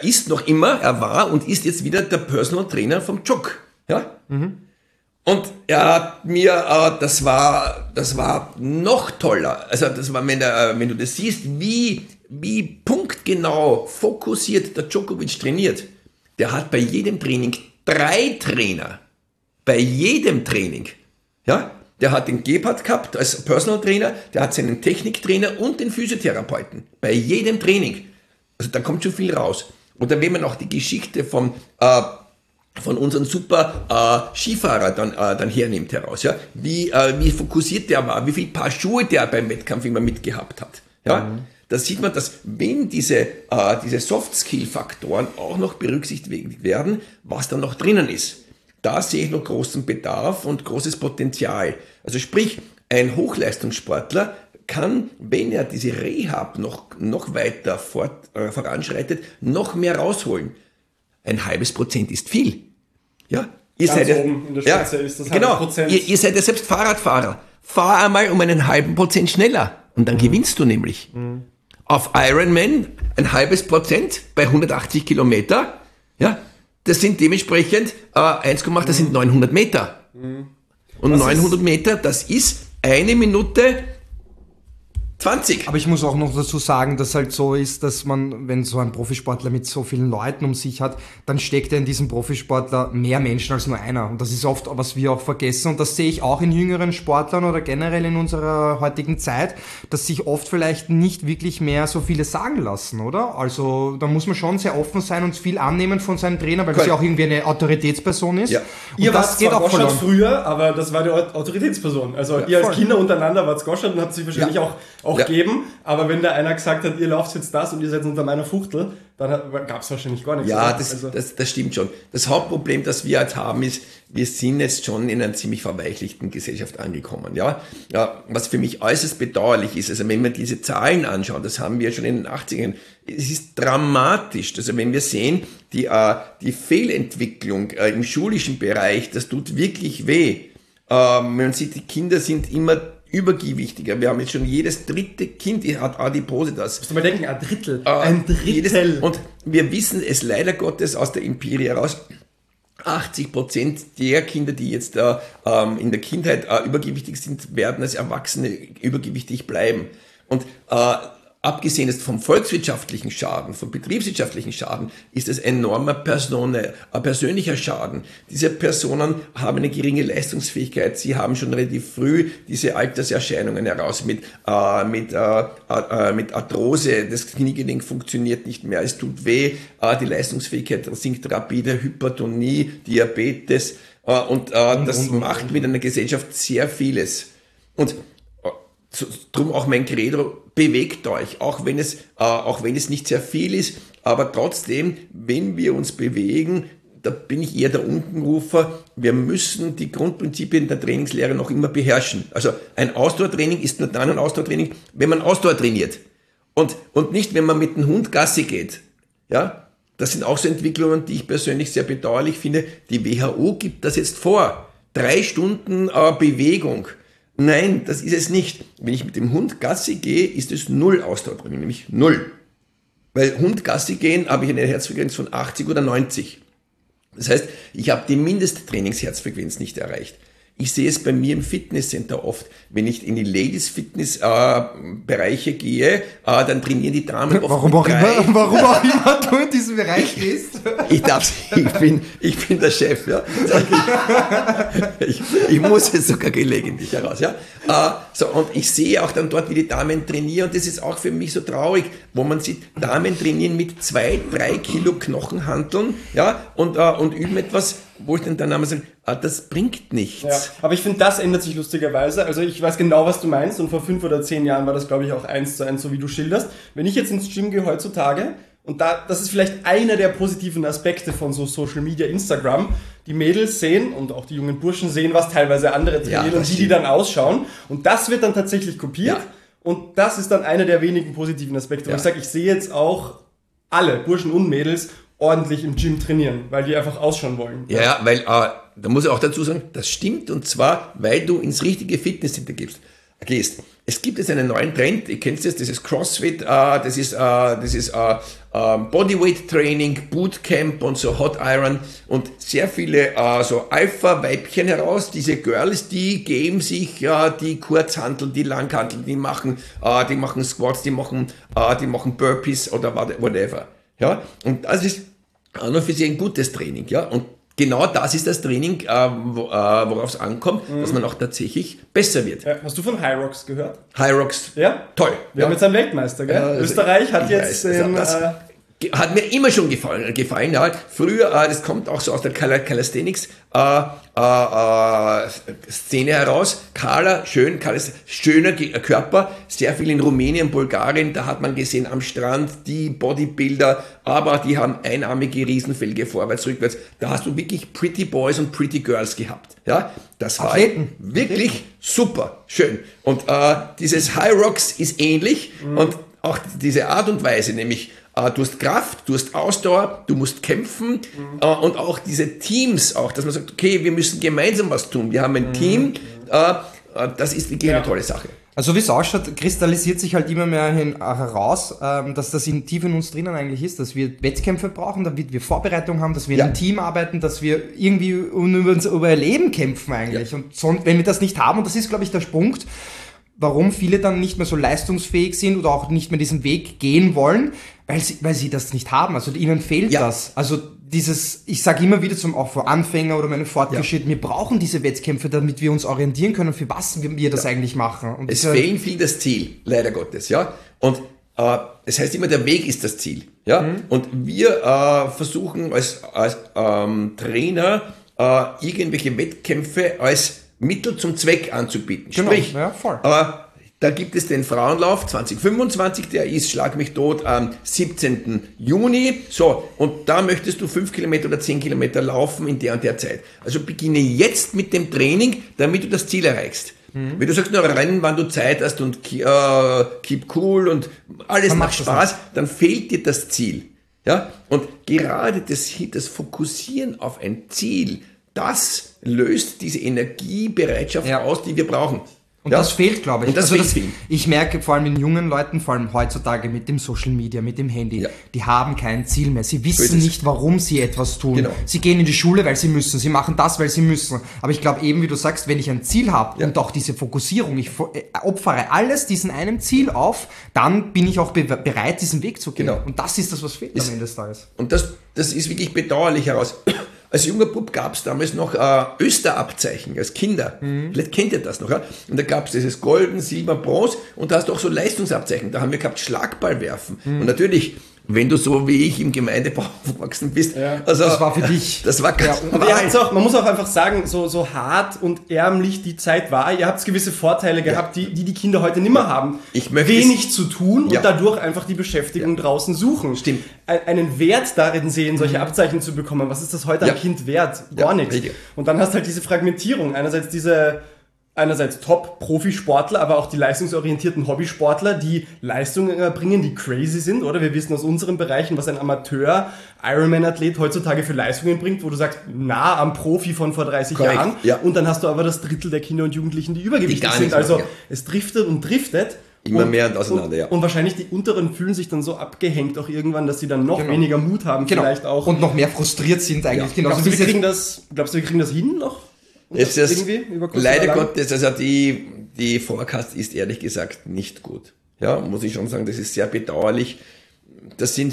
war und ist jetzt wieder der Personal Trainer vom Jog. Ja? Mhm. Und er hat mir, das war noch toller. Also das war, wenn du das siehst, wie punktgenau fokussiert der Djokovic trainiert. Der hat bei jedem Training 3 Trainer. Bei jedem Training. Ja? Der hat den Gebhardt gehabt als Personal Trainer, der hat seinen Techniktrainer und den Physiotherapeuten. Bei jedem Training. Also da kommt schon viel raus. Oder wenn man auch die Geschichte von unseren super Skifahrer dann hernimmt heraus, ja, wie fokussiert der war, wie viel Paar Schuhe der beim Wettkampf immer mitgehabt hat. Ja, da sieht man, dass wenn diese Soft-Skill-Faktoren auch noch berücksichtigt werden, was da noch drinnen ist. Da sehe ich noch großen Bedarf und großes Potenzial. Also sprich, ein Hochleistungssportler kann, wenn er diese Rehab noch weiter voranschreitet, noch mehr rausholen. Ein halbes Prozent ist viel. Ja, ihr seid oben in der Spitze ist das genau. Ihr seid ja selbst Fahrradfahrer. Fahr einmal um einen halben Prozent schneller und dann gewinnst du nämlich. Auf Ironman ein halbes Prozent bei 180 Kilometer. Ja, das sind dementsprechend 1,8, das sind 900 Meter. Und 900 Meter, das ist 1 Minute 20. Aber ich muss auch noch dazu sagen, dass halt so ist, dass man, wenn so ein Profisportler mit so vielen Leuten um sich hat, dann steckt er in diesem Profisportler mehr Menschen als nur einer. Und das ist oft, was wir auch vergessen. Und das sehe ich auch in jüngeren Sportlern oder generell in unserer heutigen Zeit, dass sich oft vielleicht nicht wirklich mehr so viele sagen lassen, oder? Also da muss man schon sehr offen sein und viel annehmen von seinem Trainer, weil das ja auch irgendwie eine Autoritätsperson ist. Ja. Und ihr wart geht auch Goschert früher, aber das war die Autoritätsperson. Also ihr als Kinder untereinander wart Goschert und habt sich wahrscheinlich auch geben, aber wenn da einer gesagt hat, ihr lauft jetzt das und ihr seid unter meiner Fuchtel, dann gab es wahrscheinlich gar nichts. Ja, das stimmt schon. Das Hauptproblem, das wir halt haben, ist, wir sind jetzt schon in einer ziemlich verweichlichten Gesellschaft angekommen. Ja, was für mich äußerst bedauerlich ist, also wenn wir diese Zahlen anschauen, das haben wir schon in den 80ern, es ist dramatisch. Also wenn wir sehen, die Fehlentwicklung im schulischen Bereich, das tut wirklich weh. Man sieht, die Kinder sind immer übergewichtiger. Wir haben jetzt schon jedes 3. Kind hat Adipositas. Musst du mal denken, ein Drittel. Ein Drittel. Und wir wissen es leider Gottes aus der Empirie heraus, 80% der Kinder, die jetzt in der Kindheit übergewichtig sind, werden als Erwachsene übergewichtig bleiben. Und abgesehen jetzt vom volkswirtschaftlichen Schaden, vom betriebswirtschaftlichen Schaden, ist es enormer persönlicher Schaden. Diese Personen haben eine geringe Leistungsfähigkeit. Sie haben schon relativ früh diese Alterserscheinungen heraus mit Arthrose. Das Kniegelenk funktioniert nicht mehr. Es tut weh. Die Leistungsfähigkeit sinkt rapide. Hypertonie, Diabetes. Das macht mit einer Gesellschaft sehr vieles. Und drum auch mein Credo, bewegt euch, auch wenn es nicht sehr viel ist, aber trotzdem, wenn wir uns bewegen, da bin ich eher der Unkenrufer, wir müssen die Grundprinzipien der Trainingslehre noch immer beherrschen. Also ein Ausdauertraining ist nur dann ein Ausdauertraining, wenn man Ausdauer trainiert und nicht, wenn man mit dem Hund Gassi geht. Ja, das sind auch so Entwicklungen, die ich persönlich sehr bedauerlich finde. Die WHO gibt das jetzt vor. 3 Stunden Bewegung. Nein, das ist es nicht. Wenn ich mit dem Hund Gassi gehe, ist es 0 Ausdauertraining, nämlich 0. Weil Hund Gassi gehen, habe ich eine Herzfrequenz von 80 oder 90. Das heißt, ich habe die Mindesttrainingsherzfrequenz nicht erreicht. Ich sehe es bei mir im Fitnesscenter oft. Wenn ich in die Ladies-Fitness-Bereiche gehe, dann trainieren die Damen oft warum auch immer du in diesem Bereich gehst. Ich bin der Chef, ja. Ich muss es sogar gelegentlich heraus, ja. Und ich sehe auch dann dort, wie die Damen trainieren, und das ist auch für mich so traurig, wo man sieht, Damen trainieren mit 2-3 Kilo Knochenhanteln, ja, und üben etwas, wo ich dann einmal sage, das bringt nichts. Ja, aber ich finde, das ändert sich lustigerweise. Also ich weiß genau, was du meinst, und vor 5 oder 10 Jahren war das, glaube ich, auch 1:1, so wie du schilderst. Wenn ich jetzt ins Gym gehe heutzutage, und das ist vielleicht einer der positiven Aspekte von so Social Media, Instagram, die Mädels sehen und auch die jungen Burschen sehen, was teilweise andere trainieren und wie die dann ausschauen. Und das wird dann tatsächlich kopiert. Ja. Und das ist dann einer der wenigen positiven Aspekte, wo ich sage, ich sehe jetzt auch alle, Burschen und Mädels, ordentlich im Gym trainieren, weil die einfach ausschauen wollen. Ja, weil, da muss ich auch dazu sagen, das stimmt, und zwar, weil du ins richtige Fitnesscenter gehst. Es gibt jetzt einen neuen Trend, ihr kennt das ist CrossFit, das ist Bodyweight Training, Bootcamp und so Hot Iron, und sehr viele so Alpha-Weibchen heraus, diese Girls, die geben sich die Kurzhanteln, die Langhanteln, die machen Squats, die machen Burpees oder whatever. Ja, und das ist an und für sich ein gutes Training, ja, und genau das ist das Training, worauf es ankommt, dass man auch tatsächlich besser wird. Ja, hast du von Hyrox gehört? Hyrox, ja, toll. Wir haben jetzt einen Weltmeister, gell? Österreich hat jetzt den... Hat mir immer schon gefallen. Ja. Früher, das kommt auch so aus der Calisthenics Szene heraus. Carla, schöner Körper, sehr viel in Rumänien, Bulgarien, da hat man gesehen am Strand die Bodybuilder, aber die haben einarmige Riesenfelge vorwärts, rückwärts. Da hast du wirklich Pretty Boys und Pretty Girls gehabt. Ja, das war wirklich super, schön. Und dieses Hyrox ist ähnlich, und auch diese Art und Weise, nämlich du hast Kraft, du hast Ausdauer, du musst kämpfen, und auch diese Teams auch, dass man sagt, okay, wir müssen gemeinsam was tun, wir haben ein Team, das ist wirklich eine tolle Sache. Also wie es ausschaut, kristallisiert sich halt immer mehr heraus, dass das tief in uns drinnen eigentlich ist, dass wir Wettkämpfe brauchen, damit wir Vorbereitung haben, dass wir in einem Team arbeiten, dass wir irgendwie über unser Leben kämpfen eigentlich. Und wenn wir das nicht haben, und das ist, glaube ich, der Punkt, warum viele dann nicht mehr so leistungsfähig sind oder auch nicht mehr diesen Weg gehen wollen, weil sie das nicht haben. Also ihnen fehlt das. Also ich sage immer wieder auch für Anfänger oder meine Fortgeschrittenen, wir brauchen diese Wettkämpfe, damit wir uns orientieren können, für was wir das eigentlich machen. Und es fehlen viel das Ziel, leider Gottes, ja. Und es heißt immer, der Weg ist das Ziel, ja. Und wir versuchen als Trainer irgendwelche Wettkämpfe als Mittel zum Zweck anzubieten. Genau. Sprich, da gibt es den Frauenlauf 2025, der ist, schlag mich tot, am 17. Juni. So, und da möchtest du 5 Kilometer oder 10 Kilometer laufen in der und der Zeit. Also beginne jetzt mit dem Training, damit du das Ziel erreichst. Wenn du sagst, nur rennen, wann du Zeit hast und keep cool und alles macht Spaß, dann fehlt dir das Ziel. Ja? Und gerade das Fokussieren auf ein Ziel, das löst diese Energiebereitschaft aus, die wir brauchen. Und das fehlt, glaube ich. Und das ich merke vor allem in jungen Leuten, vor allem heutzutage mit dem Social Media, mit dem Handy, die haben kein Ziel mehr. Sie wissen nicht, warum sie etwas tun. Genau. Sie gehen in die Schule, weil sie müssen. Sie machen das, weil sie müssen. Aber ich glaube eben, wie du sagst, wenn ich ein Ziel habe und auch diese Fokussierung, ich opfere alles diesen einem Ziel auf, dann bin ich auch bereit, diesen Weg zu gehen. Genau. Und das ist das, was fehlt am Ende des Tages. Und das ist wirklich bedauerlich heraus. Als junger Bub gab es damals noch Österabzeichen als Kinder. Vielleicht kennt ihr das noch. Ja? Und da gab es dieses Golden, Silber, Bronze, und da hast du auch so Leistungsabzeichen. Da haben wir gehabt Schlagball werfen. Und natürlich, wenn du so wie ich im Gemeindebau aufgewachsen bist, also das war für dich. Das war krass. Aber man muss auch einfach sagen, so hart und ärmlich die Zeit war. Ihr habt gewisse Vorteile gehabt, die Kinder heute nicht mehr haben. Wenig zu tun und dadurch einfach die Beschäftigung draußen suchen. Stimmt. Einen Wert darin sehen, solche Abzeichen zu bekommen. Was ist das heute ein Kind wert? Gar nichts. Richtig. Und dann hast du halt diese Fragmentierung. Einerseits diese einerseits Top-Profisportler, aber auch die leistungsorientierten Hobbysportler, die Leistungen erbringen, die crazy sind, oder? Wir wissen aus unseren Bereichen, was ein Amateur-Ironman-Athlet heutzutage für Leistungen bringt, wo du sagst, nah am Profi von vor 30 Jahren. Ja. Und dann hast du aber das Drittel der Kinder und Jugendlichen, die übergewichtig sind. Also es driftet und driftet. Immer mehr und auseinander, ja. Und wahrscheinlich die Unteren fühlen sich dann so abgehängt auch irgendwann, dass sie dann noch weniger Mut haben, vielleicht auch. Und noch mehr frustriert sind eigentlich. Ja. Glaubst du, wir kriegen das hin noch? Es ist leider Gottes, also die Forecast ist ehrlich gesagt nicht gut. Ja, muss ich schon sagen, das ist sehr bedauerlich. Das sind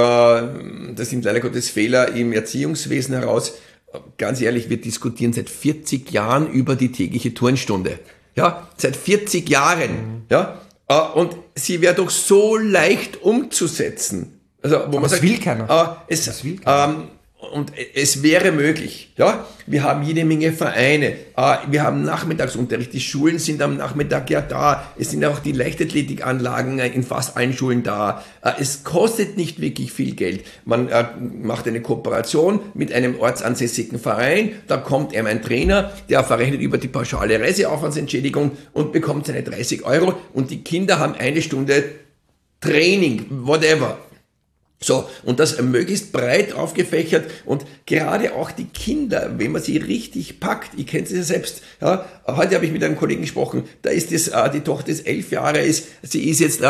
leider Gottes Fehler im Erziehungswesen heraus. Ganz ehrlich, wir diskutieren seit 40 Jahren über die tägliche Turnstunde. Ja, seit 40 Jahren. Ja, und sie wäre doch so leicht umzusetzen. Also, wo man sagt, will keiner. Das will keiner. Und es wäre möglich, ja. Wir haben jede Menge Vereine, wir haben Nachmittagsunterricht, die Schulen sind am Nachmittag ja da, es sind auch die Leichtathletikanlagen in fast allen Schulen da. Es kostet nicht wirklich viel Geld. Man macht eine Kooperation mit einem ortsansässigen Verein, da kommt einem ein Trainer, der verrechnet über die pauschale Reiseaufwandsentschädigung und bekommt seine 30 € und die Kinder haben eine Stunde Training, whatever. So, und das möglichst breit aufgefächert und gerade auch die Kinder, wenn man sie richtig packt, ich kenne sie ja selbst, ja, heute habe ich mit einem Kollegen gesprochen, da ist die Tochter ist 11 Jahre, sie ist jetzt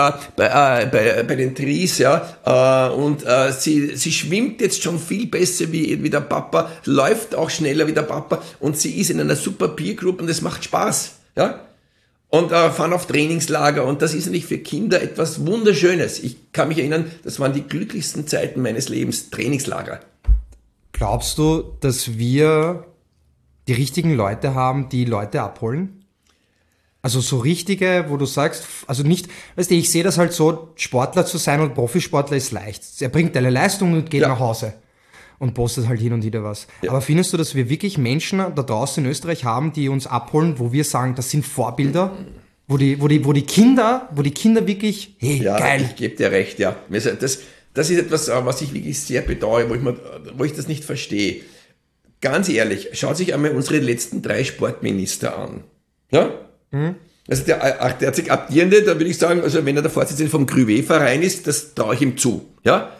bei den Tries, ja, und sie schwimmt jetzt schon viel besser wie der Papa, läuft auch schneller wie der Papa und sie ist in einer super Peer Group und es macht Spaß, ja. Und fahren auf Trainingslager und das ist natürlich für Kinder etwas Wunderschönes. Ich kann mich erinnern, das waren die glücklichsten Zeiten meines Lebens, Trainingslager. Glaubst du, dass wir die richtigen Leute haben, die Leute abholen? Also so richtige, wo du sagst, also nicht, weißt du, ich sehe das halt so, Sportler zu sein und Profisportler ist leicht. Er bringt eine Leistung und geht nach Hause. Und postet halt hin und wieder was. Ja. Aber findest du, dass wir wirklich Menschen da draußen in Österreich haben, die uns abholen, wo wir sagen, das sind Vorbilder? Wo die Kinder wirklich, hey, geil. Ich gebe dir recht, ja. Das ist etwas, was ich wirklich sehr bedauere, wo ich das nicht verstehe. Ganz ehrlich, schaut sich einmal unsere letzten 3 Sportminister an. Ja? Mhm. Also der derzeit Abdierende, da würde ich sagen, also wenn er der Vorsitzende vom Grüwe-Verein ist, das traue ich ihm zu. Ja?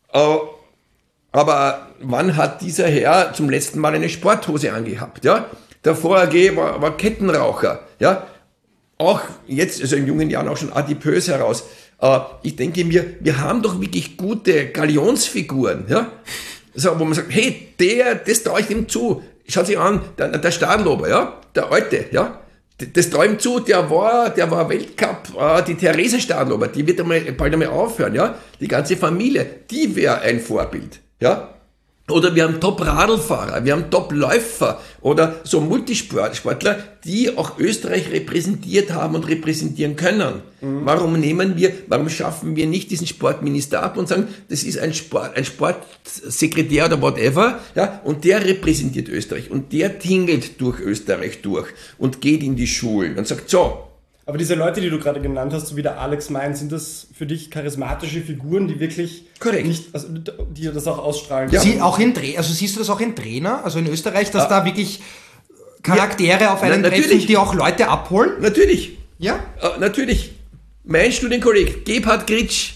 Aber wann hat dieser Herr zum letzten Mal eine Sporthose angehabt? Ja? Der VAG war Kettenraucher. Ja? Auch jetzt, also in jungen Jahren auch schon adipös heraus. Ich denke mir, wir haben doch wirklich gute Galionsfiguren. Ja? Also, wo man sagt, hey, das traue ich ihm zu. Schaut sich an, der Stadlober, ja? Der Alte, ja? Das traue ich ihm zu, der war Weltcup, die Therese Stadlober, die wird bald einmal aufhören. Ja? Die ganze Familie, die wäre ein Vorbild. Ja? Oder wir haben Top-Radlfahrer, wir haben Top-Läufer oder so Multisportler, die auch Österreich repräsentiert haben und repräsentieren können. Mhm. Warum schaffen wir nicht diesen Sportminister ab und sagen, das ist ein Sportsekretär oder whatever, ja, und der repräsentiert Österreich und der tingelt durch Österreich durch und geht in die Schulen und sagt, so. Aber diese Leute, die du gerade genannt hast, so wie der Alex Mein, sind das für dich charismatische Figuren, die wirklich nicht, also die das auch ausstrahlen? Ja. Siehst du das auch in Trainer, also in Österreich, dass da wirklich Charaktere auf einen treffen, die auch Leute abholen? Natürlich. Ja? Natürlich. Mein Studienkollege, Gebhard Gritsch,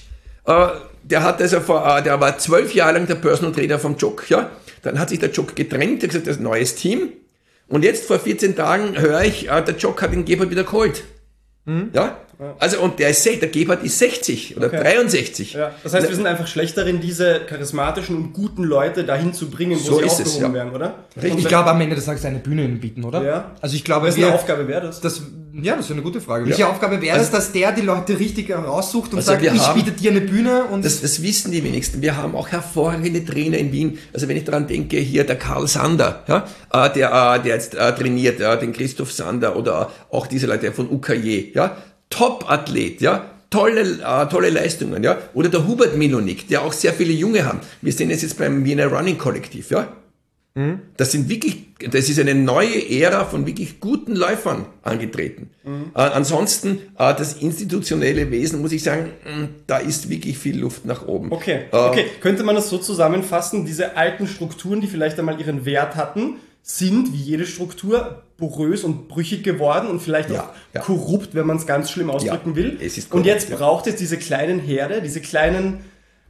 der war 12 Jahre lang der Personal Trainer vom Jok, ja? Dann hat sich der Jok getrennt, der hat gesagt, das ist ein neues Team. Und jetzt vor 14 Tagen höre ich, der Jok hat den Gebhard wieder geholt. Ja? Also, und der Gebhard ist 60 oder 63. Ja. Das heißt, wir sind einfach schlecht darin, diese charismatischen und guten Leute dahin zu bringen, wo sie aufgehoben werden, oder? Ich glaube, am Ende des Tages eine Bühne bieten, oder? Ja. Also ich glaube, welche Aufgabe wäre das? Ja, das ist eine gute Frage. Welche Aufgabe wäre es, dass der die Leute richtig raussucht und sagt, ich biete dir eine Bühne? Und das wissen die wenigsten. Wir haben auch hervorragende Trainer in Wien. Also wenn ich daran denke, hier der Karl Sander, ja, der jetzt trainiert, ja, den Christoph Sander oder auch diese Leute von UKJ, ja, Top-Athlet, ja, tolle Leistungen, ja, oder der Hubert Milonik, der auch sehr viele Junge haben. Wir sehen es jetzt beim Wiener Running Kollektiv, ja. Das ist eine neue Ära von wirklich guten Läufern angetreten. Ansonsten, das institutionelle Wesen, muss ich sagen, da ist wirklich viel Luft nach oben. Okay. Könnte man das so zusammenfassen, diese alten Strukturen, die vielleicht einmal ihren Wert hatten, sind, wie jede Struktur, porös und brüchig geworden und vielleicht auch korrupt, wenn man es ganz schlimm ausdrücken will. Und jetzt braucht es diese kleinen Herde, diese kleinen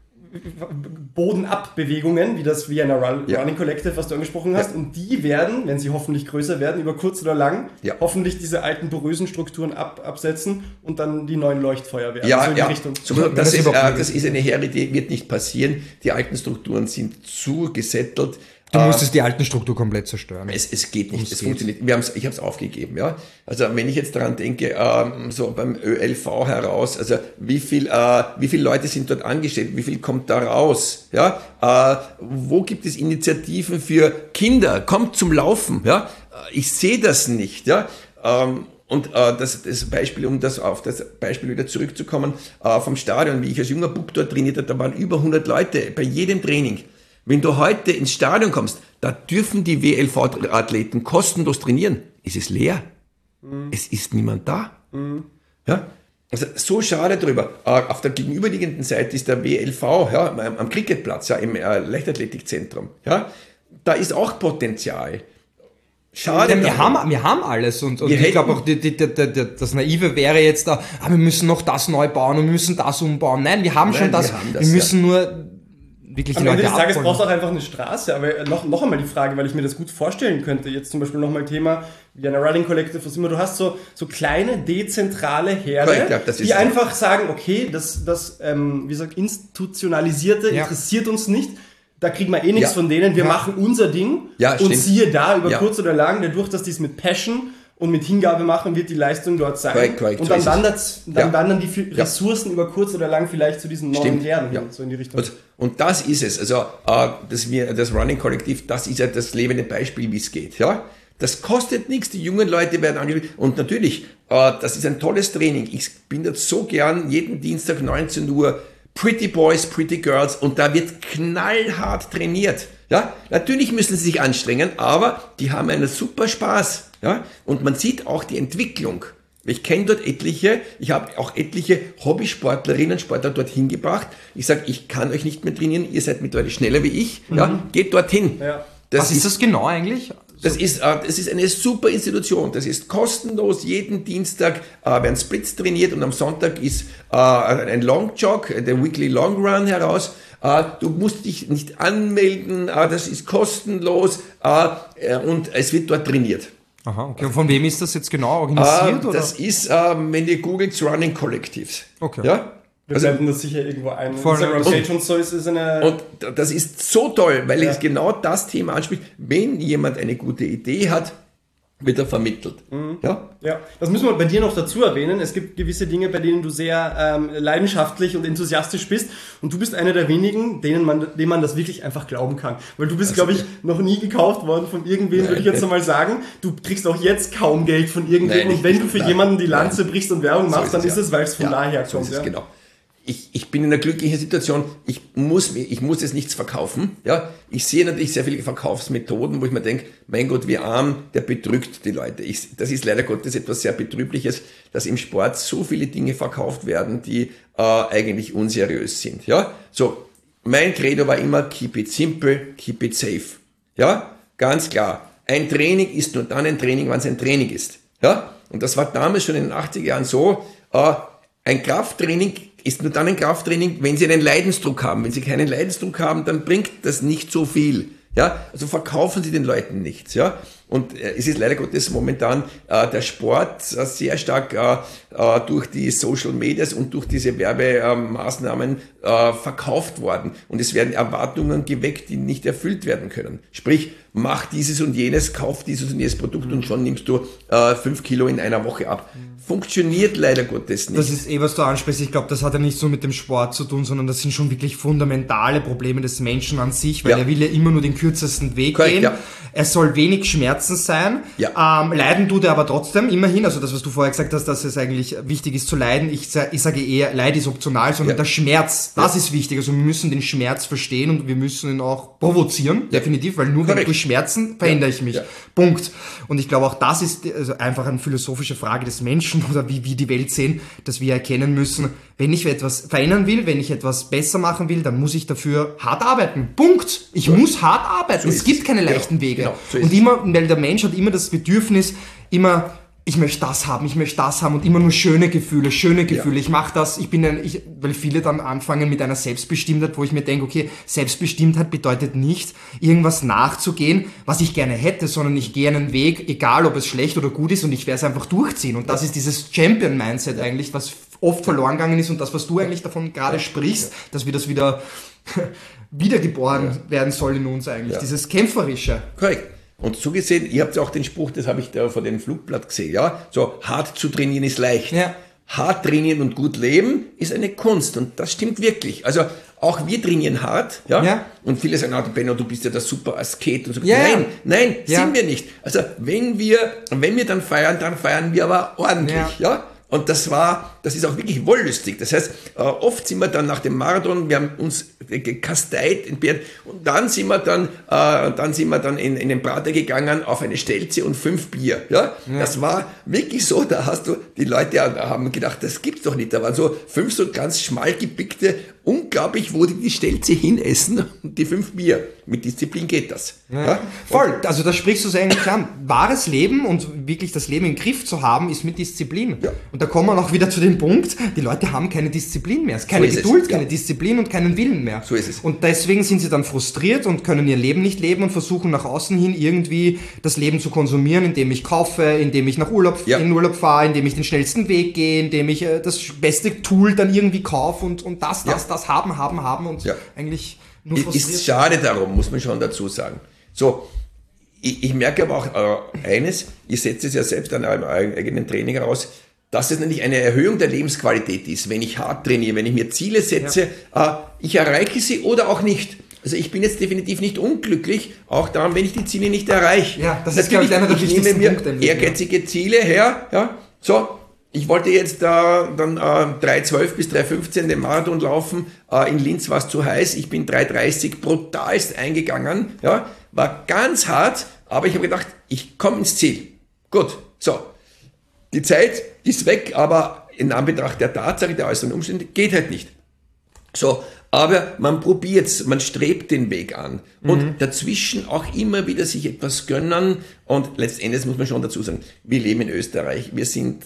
Bodenabbewegungen, wie das Vienna Running Collective, was du angesprochen hast, und die werden, wenn sie hoffentlich größer werden, über kurz oder lang, hoffentlich diese alten porösen Strukturen absetzen und dann die neuen Leuchtfeuer werden. Ja, so in die Richtung. Das ist eine Herde, die wird nicht passieren. Die alten Strukturen sind zu gesettelt. Du musstest die alten Struktur komplett zerstören. Es geht nicht, es funktioniert. Ich habe es aufgegeben. Ja. Also wenn ich jetzt daran denke, so beim ÖLV heraus, also wie viele Leute sind dort angestellt, wie viel kommt da raus? Ja. Wo gibt es Initiativen für Kinder? Kommt zum Laufen. Ja. Ich sehe das nicht. Ja. Und das Beispiel, um auf das Beispiel wieder zurückzukommen, vom Stadion, wie ich als junger Bub dort trainiert habe, da waren über 100 Leute bei jedem Training. Wenn du heute ins Stadion kommst, da dürfen die WLV-Athleten kostenlos trainieren. Es ist leer. Es ist niemand da. Ja? Also so schade drüber. Auf der gegenüberliegenden Seite ist der WLV am Cricketplatz, im Leichtathletikzentrum. Ja? Da ist auch Potenzial. Schade. Wir haben alles und ich glaube auch, das Naive wäre jetzt da, wir müssen noch das neu bauen und wir müssen das umbauen. Nein, wir haben schon das. Wir müssen nur wirklich die Leute abholen. Am Ende des Tages brauchst du auch einfach eine Straße, aber noch einmal die Frage, weil ich mir das gut vorstellen könnte, jetzt zum Beispiel nochmal Thema Vienna Running Collective, was immer, du hast so kleine, dezentrale Herde, die einfach sagen, okay, das wie gesagt, Institutionalisierte interessiert uns nicht, da kriegen wir nichts von denen, wir machen unser Ding und siehe da, über kurz oder lang, dadurch, dass die es mit Passion und mit Hingabe machen, wird die Leistung dort sein. Korrekt, und dann wandern die Ressourcen über kurz oder lang vielleicht zu diesen neuen Herden hin, so in die Richtung. Und das ist es. Also das Running Kollektiv, das ist ja das lebende Beispiel, wie es geht. Ja? Das kostet nichts, die jungen Leute werden angeschrieben. Und natürlich, das ist ein tolles Training. Ich bin dort so gern, jeden Dienstag 19 Uhr, Pretty Boys, Pretty Girls, und da wird knallhart trainiert. Ja? Natürlich müssen sie sich anstrengen, aber die haben einen super Spaß. Ja? Und man sieht auch die Entwicklung. Ich kenne dort etliche, ich habe auch etliche Hobbysportlerinnen und Sportler dorthin gebracht. Ich sage, ich kann euch nicht mehr trainieren, ihr seid mittlerweile schneller wie ich. Ja? Geht dorthin. Ja. Was ist das genau eigentlich? Das ist eine super Institution. Das ist kostenlos. Jeden Dienstag werden Splits trainiert und am Sonntag ist ein Long Jog, der Weekly Long Run heraus. Du musst dich nicht anmelden, das ist kostenlos und es wird dort trainiert. Aha, okay. Und von wem ist das jetzt genau organisiert? Oder? Das ist, wenn ihr googelt, Running Collectives. Okay. Ja? Wir blenden das sicher irgendwo ein. Instagram-Page und so ist eine... Und das ist so toll, weil es genau das Thema anspricht. Wenn jemand eine gute Idee hat, wird er vermittelt. Ja, das müssen wir bei dir noch dazu erwähnen. Es gibt gewisse Dinge, bei denen du sehr leidenschaftlich und enthusiastisch bist. Und du bist einer der wenigen, denen man das wirklich einfach glauben kann. Weil du bist, glaube ich, noch nie gekauft worden von irgendwem, würde ich jetzt einmal sagen. Du kriegst auch jetzt kaum Geld von irgendwem. Und wenn du für jemanden die Lanze brichst und Werbung machst, dann ist es, weil es von daher kommt. So ist es, genau. Ich bin in einer glücklichen Situation, ich muss jetzt nichts verkaufen. Ja? Ich sehe natürlich sehr viele Verkaufsmethoden, wo ich mir denke, mein Gott, wie arm, der betrügt die Leute. Das ist leider Gottes etwas sehr Betrübliches, dass im Sport so viele Dinge verkauft werden, die eigentlich unseriös sind. Ja? So, mein Credo war immer, keep it simple, keep it safe. Ja? Ganz klar. Ein Training ist nur dann ein Training, wenn es ein Training ist. Ja? Und das war damals schon in den 80er Jahren so, ein Krafttraining ist nur dann ein Krafttraining, wenn Sie einen Leidensdruck haben. Wenn Sie keinen Leidensdruck haben, dann bringt das nicht so viel. Ja, also verkaufen Sie den Leuten nichts. Ja, und es ist leider Gottes momentan der Sport sehr stark durch die Social Medias und durch diese Werbemaßnahmen verkauft worden. Und es werden Erwartungen geweckt, die nicht erfüllt werden können. Sprich, mach dieses und jenes, kauf dieses und jenes Produkt und schon nimmst du 5 Kilo in einer Woche ab. Funktioniert leider Gottes nicht. Das ist was du ansprichst. Ich glaube, das hat ja nicht so mit dem Sport zu tun, sondern das sind schon wirklich fundamentale Probleme des Menschen an sich, weil er will ja immer nur den kürzesten Weg gehen. Ja. Es soll wenig Schmerzen sein. Ja. Leiden tut er aber trotzdem, immerhin. Also das, was du vorher gesagt hast, dass es eigentlich wichtig ist zu leiden. Ich sage eher, Leid ist optional, sondern der Schmerz, das ist wichtig. Also wir müssen den Schmerz verstehen und wir müssen ihn auch provozieren, definitiv, weil nur durch Schmerzen verändere ich mich. Ja. Punkt. Und ich glaube auch, das ist also einfach eine philosophische Frage des Menschen. Menschen oder wie wir die Welt sehen, dass wir erkennen müssen, wenn ich etwas verändern will, wenn ich etwas besser machen will, dann muss ich dafür hart arbeiten. Punkt. Ich muss hart arbeiten. Es gibt keine leichten Wege. Genau, und immer, weil der Mensch hat immer das Bedürfnis, immer, ich möchte das haben und immer nur schöne Gefühle. Ich mache das, weil viele dann anfangen mit einer Selbstbestimmtheit, wo ich mir denke, okay, Selbstbestimmtheit bedeutet nicht, irgendwas nachzugehen, was ich gerne hätte, sondern ich gehe einen Weg, egal ob es schlecht oder gut ist und ich werde es einfach durchziehen. Und das ist dieses Champion-Mindset eigentlich, was oft verloren gegangen ist und das, was du eigentlich davon gerade sprichst, dass wir das wiedergeboren werden soll in uns eigentlich, dieses Kämpferische. Korrekt. Und so gesehen, ihr habt ja auch den Spruch, das habe ich da vor dem Flugblatt gesehen, ja, so hart zu trainieren ist leicht. Ja. Hart trainieren und gut leben ist eine Kunst und das stimmt wirklich. Also auch wir trainieren hart, ja. Und viele sagen, Benno, du bist ja der super Asket und so. Ja. Nein, sind wir nicht. Also wenn wir dann feiern wir aber ordentlich, ja. Und das ist auch wirklich wollüstig. Das heißt, oft sind wir dann nach dem Marathon, wir haben uns gekasteit, entbehrt, und dann sind wir dann in den Prater gegangen auf eine Stelze und 5 Bier. Ja? Das war wirklich so, da hast du, die Leute haben gedacht, das gibt's doch nicht. Da waren so 5 so ganz schmal gepickte, unglaublich, wo die Stelze hinessen und die 5 Bier. Mit Disziplin geht das. Ja? Voll, also da sprichst du es eigentlich an. Wahres Leben und wirklich das Leben im Griff zu haben, ist mit Disziplin. Ja. Und da kommen wir noch wieder zu dem Punkt, die Leute haben keine Disziplin mehr. Keine Geduld, keine Disziplin und keinen Willen mehr. So ist es. Und deswegen sind sie dann frustriert und können ihr Leben nicht leben und versuchen nach außen hin irgendwie das Leben zu konsumieren, indem ich kaufe, indem ich in Urlaub fahre, indem ich den schnellsten Weg gehe, indem ich das beste Tool dann irgendwie kaufe und das haben und eigentlich nur frustriert. Ist schade darum, muss man schon dazu sagen. So, ich merke aber auch eines, ihr setzt es ja selbst an eurem eigenen Training heraus, dass es nämlich eine Erhöhung der Lebensqualität ist, wenn ich hart trainiere, wenn ich mir Ziele setze, ich erreiche sie oder auch nicht. Also ich bin jetzt definitiv nicht unglücklich, auch daran, wenn ich die Ziele nicht erreiche. Ja, das ist, glaube ich, einer der wichtigsten Punkte. Ich nehme mir ehrgeizige Ziele her, ja, so. Ich wollte jetzt dann 3,12 bis 3,15 den Marathon laufen. In Linz war es zu heiß. Ich bin 3,30 brutalst eingegangen. Ja, war ganz hart, aber ich habe gedacht, ich komme ins Ziel. Gut, so. Die Zeit ist weg, aber in Anbetracht der Tatsache, der äußeren Umstände, geht halt nicht. So, aber man probiert's, man strebt den Weg an. Und dazwischen auch immer wieder sich etwas gönnen. Und letztendlich muss man schon dazu sagen, wir leben in Österreich. Wir sind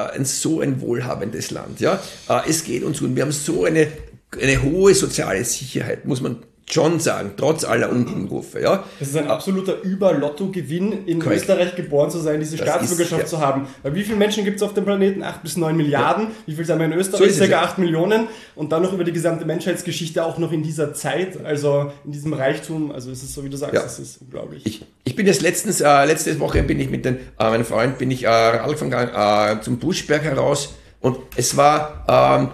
so ein wohlhabendes Land. Ja, es geht uns gut. Wir haben so eine hohe soziale Sicherheit, muss man schon sagen, trotz aller Unkenrufe. Ja. Es ist ein absoluter Überlottogewinn, in Österreich geboren zu sein, diese Staatsbürgerschaft zu haben. Weil wie viele Menschen gibt es auf dem Planeten? 8 bis 9 Milliarden. Ja. Wie viel sind wir in Österreich? So ca. 8 Millionen. Und dann noch über die gesamte Menschheitsgeschichte, auch noch in dieser Zeit, also in diesem Reichtum. Also es ist so, wie du sagst, es ist unglaublich. Ich bin jetzt letzte Woche bin ich mit meinem Freund Radfahren gegangen zum Buschberg heraus. Und es war,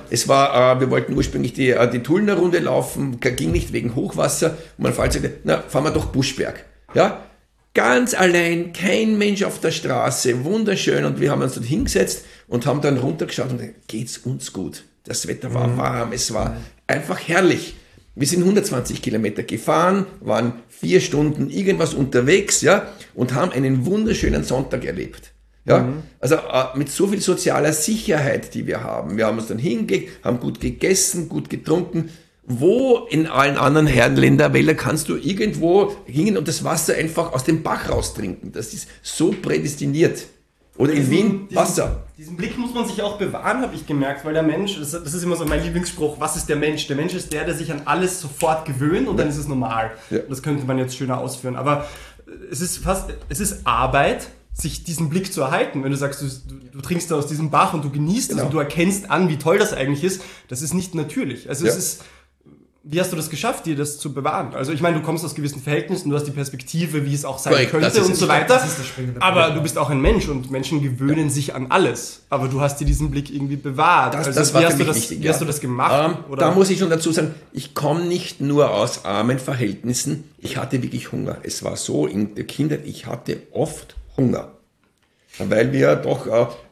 wir wollten ursprünglich die Tullner Runde laufen, ging nicht wegen Hochwasser. Und mein Freund sagte, fahren wir doch Buschberg. Ja, ganz allein, kein Mensch auf der Straße, wunderschön. Und wir haben uns dort hingesetzt und haben dann runtergeschaut und gesagt, geht's uns gut. Das Wetter war warm, es war einfach herrlich. Wir sind 120 Kilometer gefahren, waren 4 Stunden irgendwas unterwegs, ja, und haben einen wunderschönen Sonntag erlebt. Ja, also mit so viel sozialer Sicherheit, die wir haben. Wir haben uns dann hingelegt, haben gut gegessen, gut getrunken. Wo in allen anderen Herrenländerwäldern kannst du irgendwo hingehen und das Wasser einfach aus dem Bach raustrinken? Das ist so prädestiniert. Oder in Wien Wasser. Diesen Blick muss man sich auch bewahren, habe ich gemerkt, weil der Mensch, das ist immer so mein Lieblingsspruch, was ist der Mensch? Der Mensch ist der sich an alles sofort gewöhnt und dann ist es normal. Ja. Das könnte man jetzt schöner ausführen. Aber es ist Arbeit, sich diesen Blick zu erhalten. Wenn du sagst, du trinkst da aus diesem Bach und du genießt es und du erkennst an, wie toll das eigentlich ist, das ist nicht natürlich. Also es ist, wie hast du das geschafft, dir das zu bewahren? Also ich meine, du kommst aus gewissen Verhältnissen, du hast die Perspektive, wie es auch sein könnte und so weiter. Aber du bist auch ein Mensch und Menschen gewöhnen sich an alles. Aber du hast dir diesen Blick irgendwie bewahrt. Das war für mich wichtig. Wie hast du das gemacht? Da muss ich schon dazu sagen, ich komme nicht nur aus armen Verhältnissen, ich hatte wirklich Hunger. Es war so in der Kindheit, ich hatte oft Hunger. Weil wir doch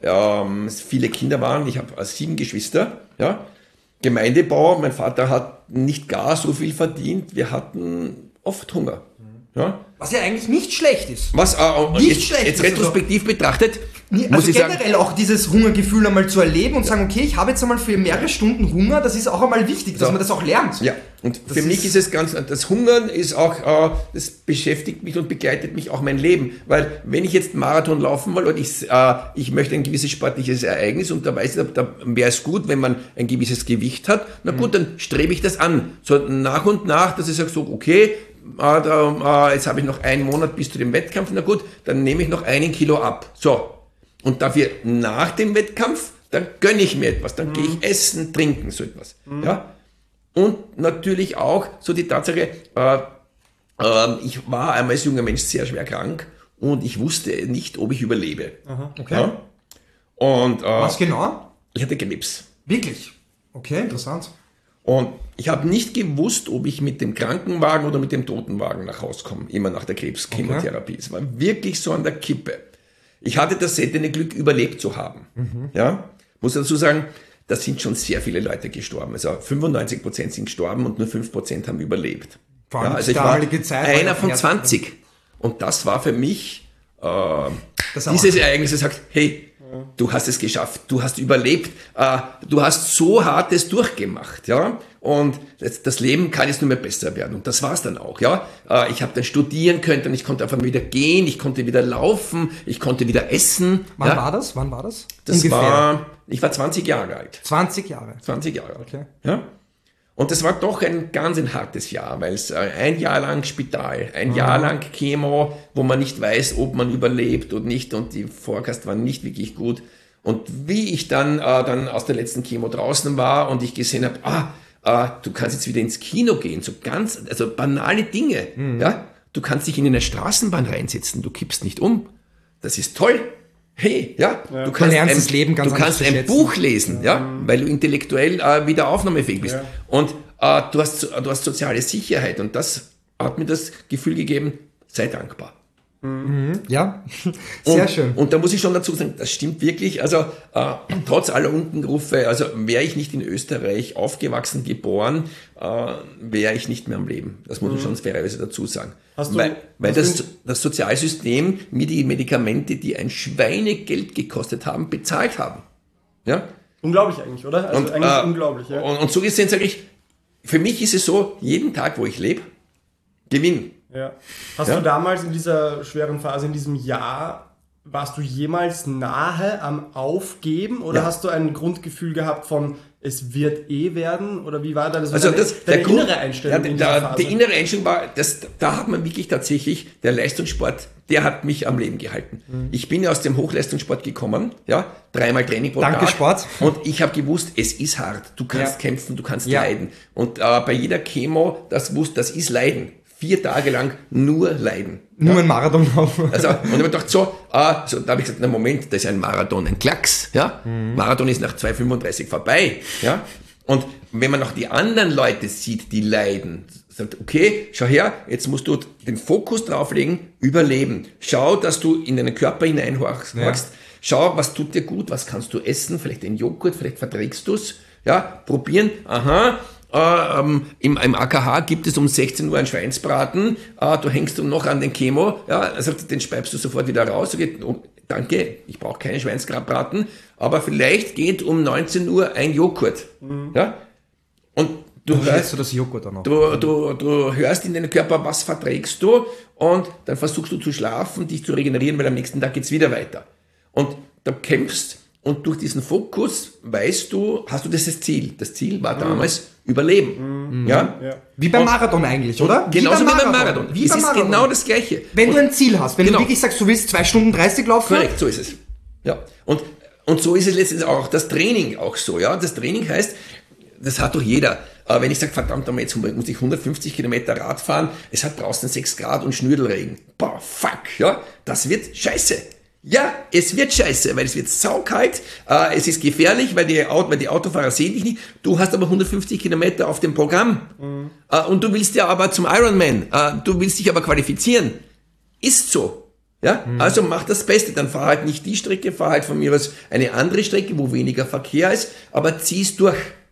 viele Kinder waren. Ich habe 7 Geschwister. Ja. Gemeindebau, mein Vater hat nicht gar so viel verdient. Wir hatten oft Hunger. Ja. Was ja eigentlich nicht schlecht ist. Jetzt retrospektiv betrachtet, Also generell auch dieses Hungergefühl einmal zu erleben und sagen, okay, ich habe jetzt einmal für mehrere Stunden Hunger, das ist auch einmal wichtig, dass man das auch lernt. Ja, und für mich ist es das Hungern ist auch, das beschäftigt mich und begleitet mich auch mein Leben, weil wenn ich jetzt Marathon laufen will und ich möchte ein gewisses sportliches Ereignis und da weiß ich, da wäre es gut, wenn man ein gewisses Gewicht hat, na gut, dann strebe ich das an, so nach und nach, dass ich sage so, okay, jetzt habe ich noch einen Monat bis zu dem Wettkampf, na gut, dann nehme ich noch 1 Kilo ab, so. Und dafür nach dem Wettkampf, dann gönne ich mir etwas, dann gehe ich essen, trinken, so etwas. Ja? Und natürlich auch so die Tatsache, ich war einmal als junger Mensch sehr schwer krank und ich wusste nicht, ob ich überlebe. Aha, okay. Ja? Und, was genau? Ich hatte Krebs. Wirklich? Okay, interessant. Und ich habe nicht gewusst, ob ich mit dem Krankenwagen oder mit dem Totenwagen nach Hause komme, immer nach der Krebschemotherapie. Es war wirklich so an der Kippe. Ich hatte das seltene Glück, überlebt zu haben. Ja? Muss dazu sagen, da sind schon sehr viele Leute gestorben. Also 95% sind gestorben und nur 5% haben überlebt. Vor allem also ich war einer von 20. Und das war für mich dieses Ereignis, das sagt, hey, du hast es geschafft, du hast überlebt, du hast so Hartes durchgemacht, ja, und das Leben kann jetzt nur mehr besser werden und das war's dann auch, ja. Ich habe dann studieren können, ich konnte einfach wieder gehen, ich konnte wieder laufen, ich konnte wieder essen. Wann war das? Ich war 20 Jahre alt. 20 Jahre? 20 Jahre alt, okay. Ja. Und das war doch ein ganz hartes Jahr, weil es ein Jahr lang Spital, ein Jahr lang Chemo, wo man nicht weiß, ob man überlebt oder nicht und die Forecast waren nicht wirklich gut. Und wie ich dann aus der letzten Chemo draußen war und ich gesehen habe, du kannst jetzt wieder ins Kino gehen, also banale Dinge, ja, du kannst dich in eine Straßenbahn reinsetzen, du kippst nicht um, das ist toll. Hey, ja, du kannst das Leben ganz du kannst ein Buch lesen, ja, weil du intellektuell wieder aufnahmefähig bist. Ja. Und du hast soziale Sicherheit und das hat mir das Gefühl gegeben, sei dankbar. Ja, sehr schön. Und da muss ich schon dazu sagen, das stimmt wirklich. Also trotz aller Unkenrufe, also wäre ich nicht in Österreich aufgewachsen, geboren, wäre ich nicht mehr am Leben. Das muss ich schon fairerweise dazu sagen. Weil das Sozialsystem mir die Medikamente, die ein Schweinegeld gekostet haben, bezahlt haben. Ja? Unglaublich eigentlich, oder? Also und, eigentlich unglaublich, ja. Und so gesehen sage ich, für mich ist es so, jeden Tag, wo ich lebe, Gewinn. Ja. Hast du damals in dieser schweren Phase, in diesem Jahr, warst du jemals nahe am Aufgeben oder hast du ein Grundgefühl gehabt von, es wird werden? Oder wie war das? Also deine innere Einstellung in dieser Phase? Die innere Einstellung war, da hat man wirklich tatsächlich, der Leistungssport, der hat mich am Leben gehalten. Ich bin ja aus dem Hochleistungssport gekommen, ja, 3-mal Training pro Tag. Sport. Und ich habe gewusst, es ist hart. Du kannst kämpfen, du kannst leiden. Und bei jeder Chemo, das ist Leiden. 4 Tage lang nur leiden. Nur ein Marathon laufen. Also, und ich habe gedacht, da habe ich gesagt, na Moment, das ist ein Marathon, ein Klacks, ja. Marathon ist nach 2,35 vorbei, ja. Und wenn man noch die anderen Leute sieht, die leiden, sagt, okay, schau her, jetzt musst du den Fokus drauflegen, überleben. Schau, dass du in deinen Körper hineinhorchst. Ja. Schau, was tut dir gut, was kannst du essen, vielleicht einen Joghurt, vielleicht verträgst du es, ja, probieren, im AKH gibt es um 16 Uhr einen Schweinsbraten, du hängst noch an den Chemo, ja, also den speibst du sofort wieder raus, danke, ich brauche keine Schweinsbraten, aber vielleicht geht um 19 Uhr ein Joghurt, ja, und du hörst das Joghurt dann noch. Du hörst in deinen Körper, was verträgst du und dann versuchst du zu schlafen, dich zu regenerieren, weil am nächsten Tag geht's wieder weiter. Und du kämpfst und durch diesen Fokus hast du das Ziel. Das Ziel war damals Überleben. Ja? Wie beim Marathon eigentlich, oder? Genauso wie beim Marathon. Es ist genau das Gleiche. Wenn du ein Ziel hast, wenn du wirklich sagst, du willst 2 Stunden 30 laufen. Korrekt, so ist es. Ja. Und so ist es letztendlich auch das Training auch so. Ja? Das Training heißt, das hat doch jeder. Wenn ich sage, verdammt, jetzt muss ich 150 Kilometer Rad fahren, es hat draußen 6 Grad und Schnürdelregen. Boah, fuck, ja, das wird scheiße. Ja, es wird scheiße, weil es wird saukalt, es ist gefährlich, weil die Autofahrer sehen dich nicht, du hast aber 150 Kilometer auf dem Programm und du willst ja aber zum Ironman, du willst dich aber qualifizieren. Ist so. Ja, also mach das Beste, dann fahr halt nicht die Strecke, fahr halt von mir aus eine andere Strecke, wo weniger Verkehr ist, aber zieh's durch.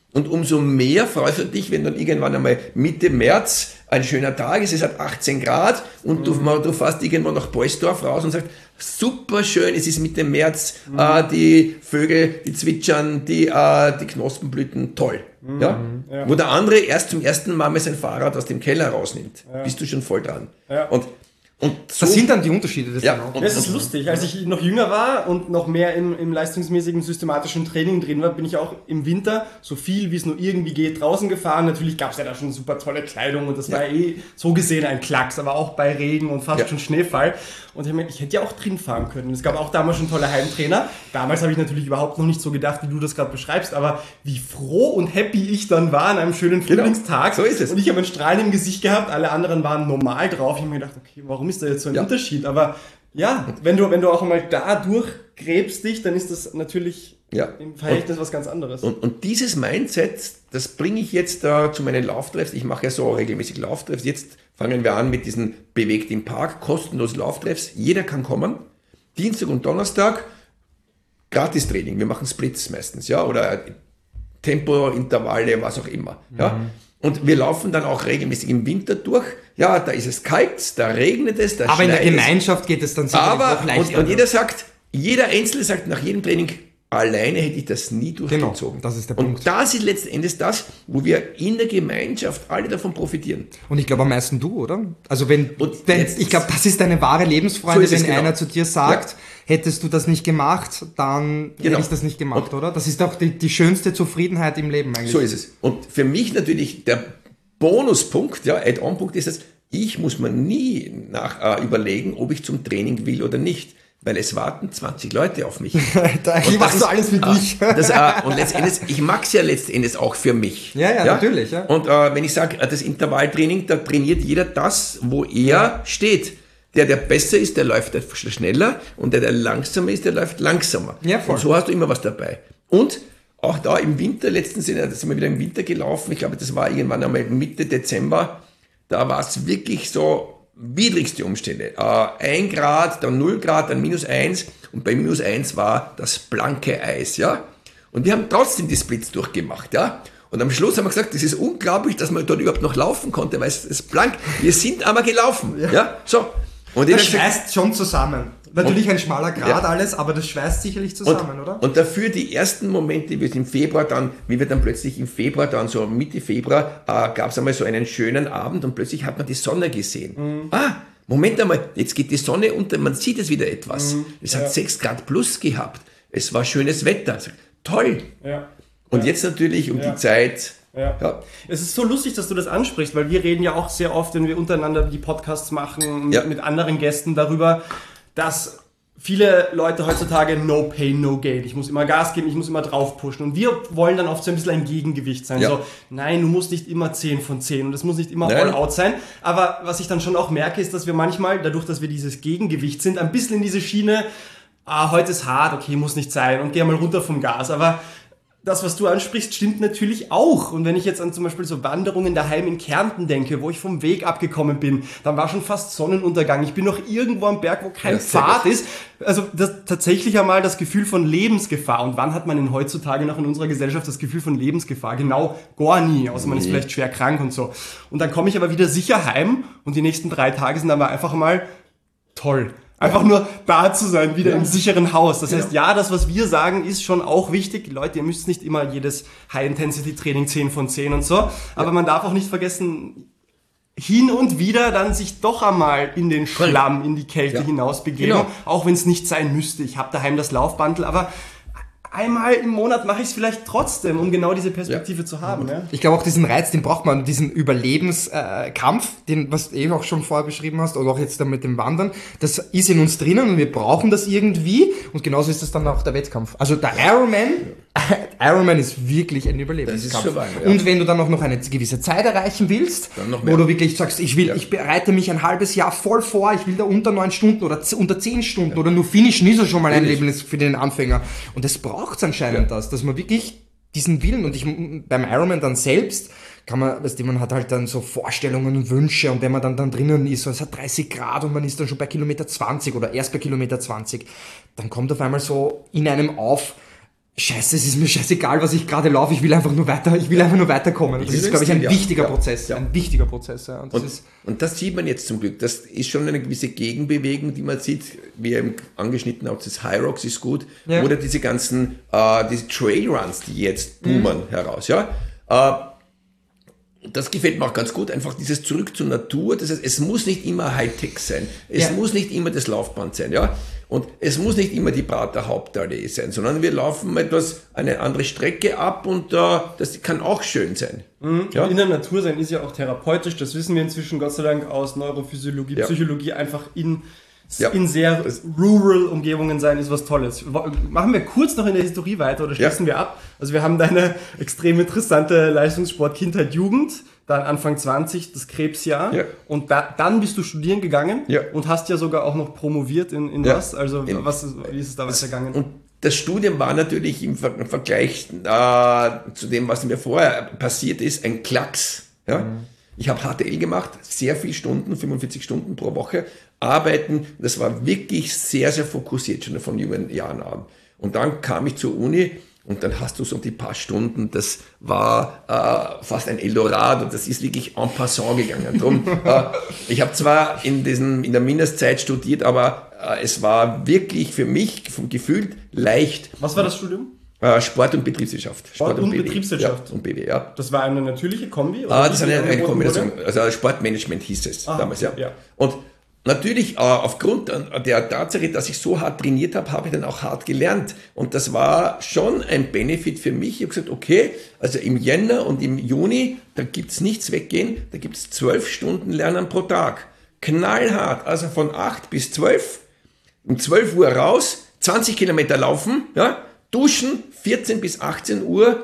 Und umso mehr freust du dich, wenn dann irgendwann einmal Mitte März ein schöner Tag ist, es hat 18 Grad und du fährst irgendwann nach Beusdorf raus und sagst, super schön, es ist Mitte März, die Vögel, die zwitschern, die Knospenblüten, toll. Ja? Wo der andere erst zum ersten Mal sein Fahrrad aus dem Keller rausnimmt, bist du schon voll dran. Ja. Und so, das sind dann die Unterschiede. Das ist lustig. Als ich noch jünger war und noch mehr im leistungsmäßigen, systematischen Training drin war, bin ich auch im Winter so viel, wie es nur irgendwie geht, draußen gefahren. Natürlich gab es ja da schon super tolle Kleidung und das war so gesehen ein Klacks, aber auch bei Regen und fast schon Schneefall. Und ich hätte ja auch drin fahren können. Es gab auch damals schon tolle Heimtrainer. Damals habe ich natürlich überhaupt noch nicht so gedacht, wie du das gerade beschreibst, aber wie froh und happy ich dann war an einem schönen Frühlingstag. So ist es. Und ich habe ein Strahlen im Gesicht gehabt, alle anderen waren normal drauf. Ich habe mir gedacht, okay, warum ist da jetzt so ein Unterschied? Aber ja, wenn du auch einmal da durchgräbst dich, dann ist das natürlich im Verhältnis was ganz anderes. Und dieses Mindset, das bringe ich jetzt zu meinen Lauftreffs. Ich mache ja so regelmäßig Lauftreffs. Jetzt fangen wir an mit diesen Bewegt im Park, kostenlos Lauftreffs. Jeder kann kommen. Dienstag und Donnerstag Gratis-Training. Wir machen Splits meistens, oder Tempointervalle, was auch immer. Ja. Und wir laufen dann auch regelmäßig im Winter durch. Ja, da ist es kalt, da regnet es, da aber in der schneit Gemeinschaft geht es dann sicherlich noch leichter. Und jeder Einzelne sagt nach jedem Training, alleine hätte ich das nie durchgezogen. Genau, das ist der Punkt. Und das ist letzten Endes das, wo wir in der Gemeinschaft alle davon profitieren. Und ich glaube am meisten du, oder? Also ich glaube, das ist deine wahre Lebensfreunde, so wenn einer zu dir sagt, hättest du das nicht gemacht, dann hätte ich das nicht gemacht, oder? Das ist doch die schönste Zufriedenheit im Leben eigentlich. So ist es. Und für mich natürlich der Bonuspunkt, Add-on-Punkt ist es, ich muss mir nie überlegen, ob ich zum Training will oder nicht. Weil es warten 20 Leute auf mich. Da machst du alles für dich. Und letztendlich, ich mache es ja letztendlich auch für mich. Ja, natürlich. Ja. Und wenn ich sage, das Intervalltraining, da trainiert jeder das, wo er steht. Der besser ist, der läuft schneller und der langsamer ist, der läuft langsamer. Ja, voll. Und so hast du immer was dabei. Und auch da im Winter, letztens sind wir wieder im Winter gelaufen, ich glaube, das war irgendwann einmal Mitte Dezember, da war es wirklich so widrigste Umstände. 1 Grad, dann 0 Grad, dann -1 und bei -1 war das blanke Eis, ja. Und wir haben trotzdem die Splits durchgemacht, ja. Und am Schluss haben wir gesagt, das ist unglaublich, dass man dort überhaupt noch laufen konnte, weil es ist blank. Wir sind aber gelaufen, ja. So. Und das schweißt schon zusammen. Natürlich ein schmaler Grat alles, aber das schweißt sicherlich zusammen, oder? Und dafür die ersten Momente, wie wir dann plötzlich im Februar, dann so Mitte Februar, gab es einmal so einen schönen Abend und plötzlich hat man die Sonne gesehen. Moment einmal, jetzt geht die Sonne unter, man sieht es wieder etwas. Es hat 6 Grad plus gehabt. Es war schönes Wetter. Toll. Ja. Und jetzt natürlich die Zeit. Ja. Es ist so lustig, dass du das ansprichst, weil wir reden ja auch sehr oft, wenn wir untereinander die Podcasts machen, mit anderen Gästen darüber, dass viele Leute heutzutage no pain, no gain. Ich muss immer Gas geben, ich muss immer drauf pushen. Und wir wollen dann oft so ein bisschen ein Gegengewicht sein. So, nein, du musst nicht immer 10 von 10 und es muss nicht immer all out sein. Aber was ich dann schon auch merke, ist, dass wir manchmal, dadurch, dass wir dieses Gegengewicht sind, ein bisschen in diese Schiene, heute ist hart, okay, muss nicht sein und geh mal runter vom Gas. Aber das, was du ansprichst, stimmt natürlich auch. Und wenn ich jetzt an zum Beispiel so Wanderungen daheim in Kärnten denke, wo ich vom Weg abgekommen bin, dann war schon fast Sonnenuntergang. Ich bin noch irgendwo am Berg, wo kein Pfad ist. Also tatsächlich einmal das Gefühl von Lebensgefahr. Und wann hat man denn heutzutage noch in unserer Gesellschaft das Gefühl von Lebensgefahr? Genau, gar nie. Außer man ist vielleicht schwer krank und so. Und dann komme ich aber wieder sicher heim und die nächsten 3 Tage sind aber einfach mal toll. Einfach nur da zu sein, wieder im sicheren Haus. Das heißt, das, was wir sagen, ist schon auch wichtig. Leute, ihr müsst nicht immer jedes High-Intensity-Training 10 von 10 und so. Aber man darf auch nicht vergessen, hin und wieder dann sich doch einmal in den Schlamm, in die Kälte hinaus begeben. Auch wenn es nicht sein müsste. Ich habe daheim das Laufbandel, aber einmal im Monat mache ich es vielleicht trotzdem, um genau diese Perspektive zu haben. Ja? Ich glaube auch diesen Reiz, den braucht man, diesen Überlebenskampf, den, was du auch schon vorher beschrieben hast, oder auch jetzt dann mit dem Wandern, das ist in uns drinnen und wir brauchen das irgendwie und genauso ist das dann auch der Wettkampf. Also der Ironman ist wirklich ein Überlebenskampf. Das ist schon und wenn du dann auch noch eine gewisse Zeit erreichen willst, wo du wirklich sagst, ich bereite mich ein halbes Jahr voll vor, ich will da unter 9 Stunden oder unter 10 Stunden oder nur finishen, ist ja schon mal ein Erlebnis für den Anfänger. Und das braucht es anscheinend dass man wirklich diesen Willen und beim Ironman dann selbst kann man, man hat halt dann so Vorstellungen und Wünsche und wenn man dann drinnen ist und es hat 30 Grad und man ist dann schon bei Kilometer 20 oder erst bei Kilometer 20, dann kommt auf einmal so in einem auf, Scheiße, es ist mir scheißegal, was ich gerade laufe, ich will einfach nur weiterkommen. Das ist, glaube ich, ein wichtiger Prozess. Ein wichtiger Prozess, ja. Und das sieht man jetzt zum Glück. Das ist schon eine gewisse Gegenbewegung, die man sieht, wie ihr angeschnitten habt, das High Rocks ist gut. Ja. Oder diese ganzen diese Trailruns, die jetzt boomen heraus, ja. Das gefällt mir auch ganz gut, einfach dieses Zurück zur Natur. Das heißt, es muss nicht immer Hightech sein. Es muss nicht immer das Laufband sein, ja. Und es muss nicht immer die Prater Hauptallee sein, sondern wir laufen eine andere Strecke ab und das kann auch schön sein. Ja? In der Natur sein ist ja auch therapeutisch, das wissen wir inzwischen Gott sei Dank aus Neurophysiologie, Psychologie, einfach in sehr rural Umgebungen sein ist was Tolles. Machen wir kurz noch in der Historie weiter oder schließen wir ab? Also wir haben deine extrem interessante Leistungssport Kindheit, Jugend, dann Anfang 20 das Krebsjahr und dann bist du studieren gegangen und hast ja sogar auch noch promoviert in was? Also wie ist es damals gegangen? Und das Studium war natürlich im Vergleich zu dem, was mir vorher passiert ist, ein Klacks. Ja? Ich habe HTL gemacht, sehr viele Stunden, 45 Stunden pro Woche, arbeiten. Das war wirklich sehr, sehr fokussiert schon von jungen Jahren an. Und dann kam ich zur Uni und dann hast du so die paar Stunden, das war fast ein Eldorado, das ist wirklich en passant gegangen. Drum, ich habe zwar in der Mindestzeit studiert, aber es war wirklich für mich vom Gefühl leicht. Was war das Studium? Sport und Betriebswirtschaft. Sport und Betriebswirtschaft. Ja, und BW, ja. Das war eine natürliche Kombi? Oder das ist eine Kombination. Also Sportmanagement hieß es damals, ja. Und natürlich, aufgrund der Tatsache, dass ich so hart trainiert habe, habe ich dann auch hart gelernt. Und das war schon ein Benefit für mich. Ich habe gesagt, okay, also im Jänner und im Juni, da gibt's nichts weggehen, da gibt's 12 Stunden Lernen pro Tag. Knallhart, also von 8 bis 12, um 12 Uhr raus, 20 Kilometer laufen, ja, duschen, 14 bis 18 Uhr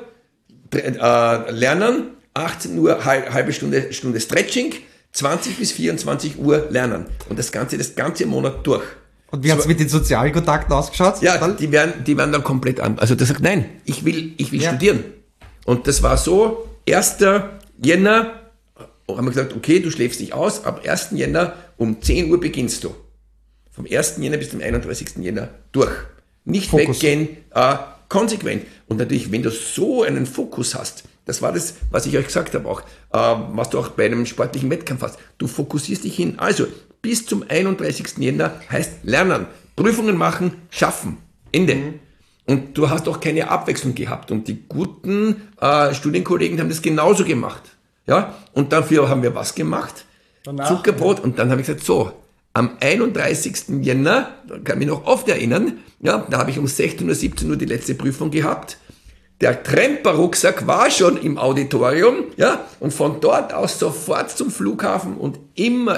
lernen, 18 Uhr halbe Stunde Stretching, 20 bis 24 Uhr lernen. Und das ganze Monat durch. Und wie hat es mit den sozialen Kontakten ausgeschaut? Ja, die werden dann komplett an. Also der sagt, nein, ich will studieren. Und das war so, 1. Jänner, haben wir gesagt, okay, du schläfst dich aus, ab 1. Jänner um 10 Uhr beginnst du. Vom 1. Jänner bis zum 31. Jänner durch. Nicht Fokus. Weggehen, konsequent. Und natürlich, wenn du so einen Fokus hast, das war das, was ich euch gesagt habe auch, was du auch bei einem sportlichen Wettkampf hast. Du fokussierst dich hin. Also, bis zum 31. Jänner heißt lernen, Prüfungen machen, schaffen. Ende. Und du hast auch keine Abwechslung gehabt. Und die guten Studienkollegen haben das genauso gemacht. Ja? Und dafür haben wir was gemacht? Zuckerbrot. Und dann habe ich gesagt, so, am 31. Jänner, da kann ich mich noch oft erinnern, ja, da habe ich um 16 Uhr, 17 Uhr die letzte Prüfung gehabt. Der Tremper-Rucksack war schon im Auditorium, ja, und von dort aus sofort zum Flughafen und immer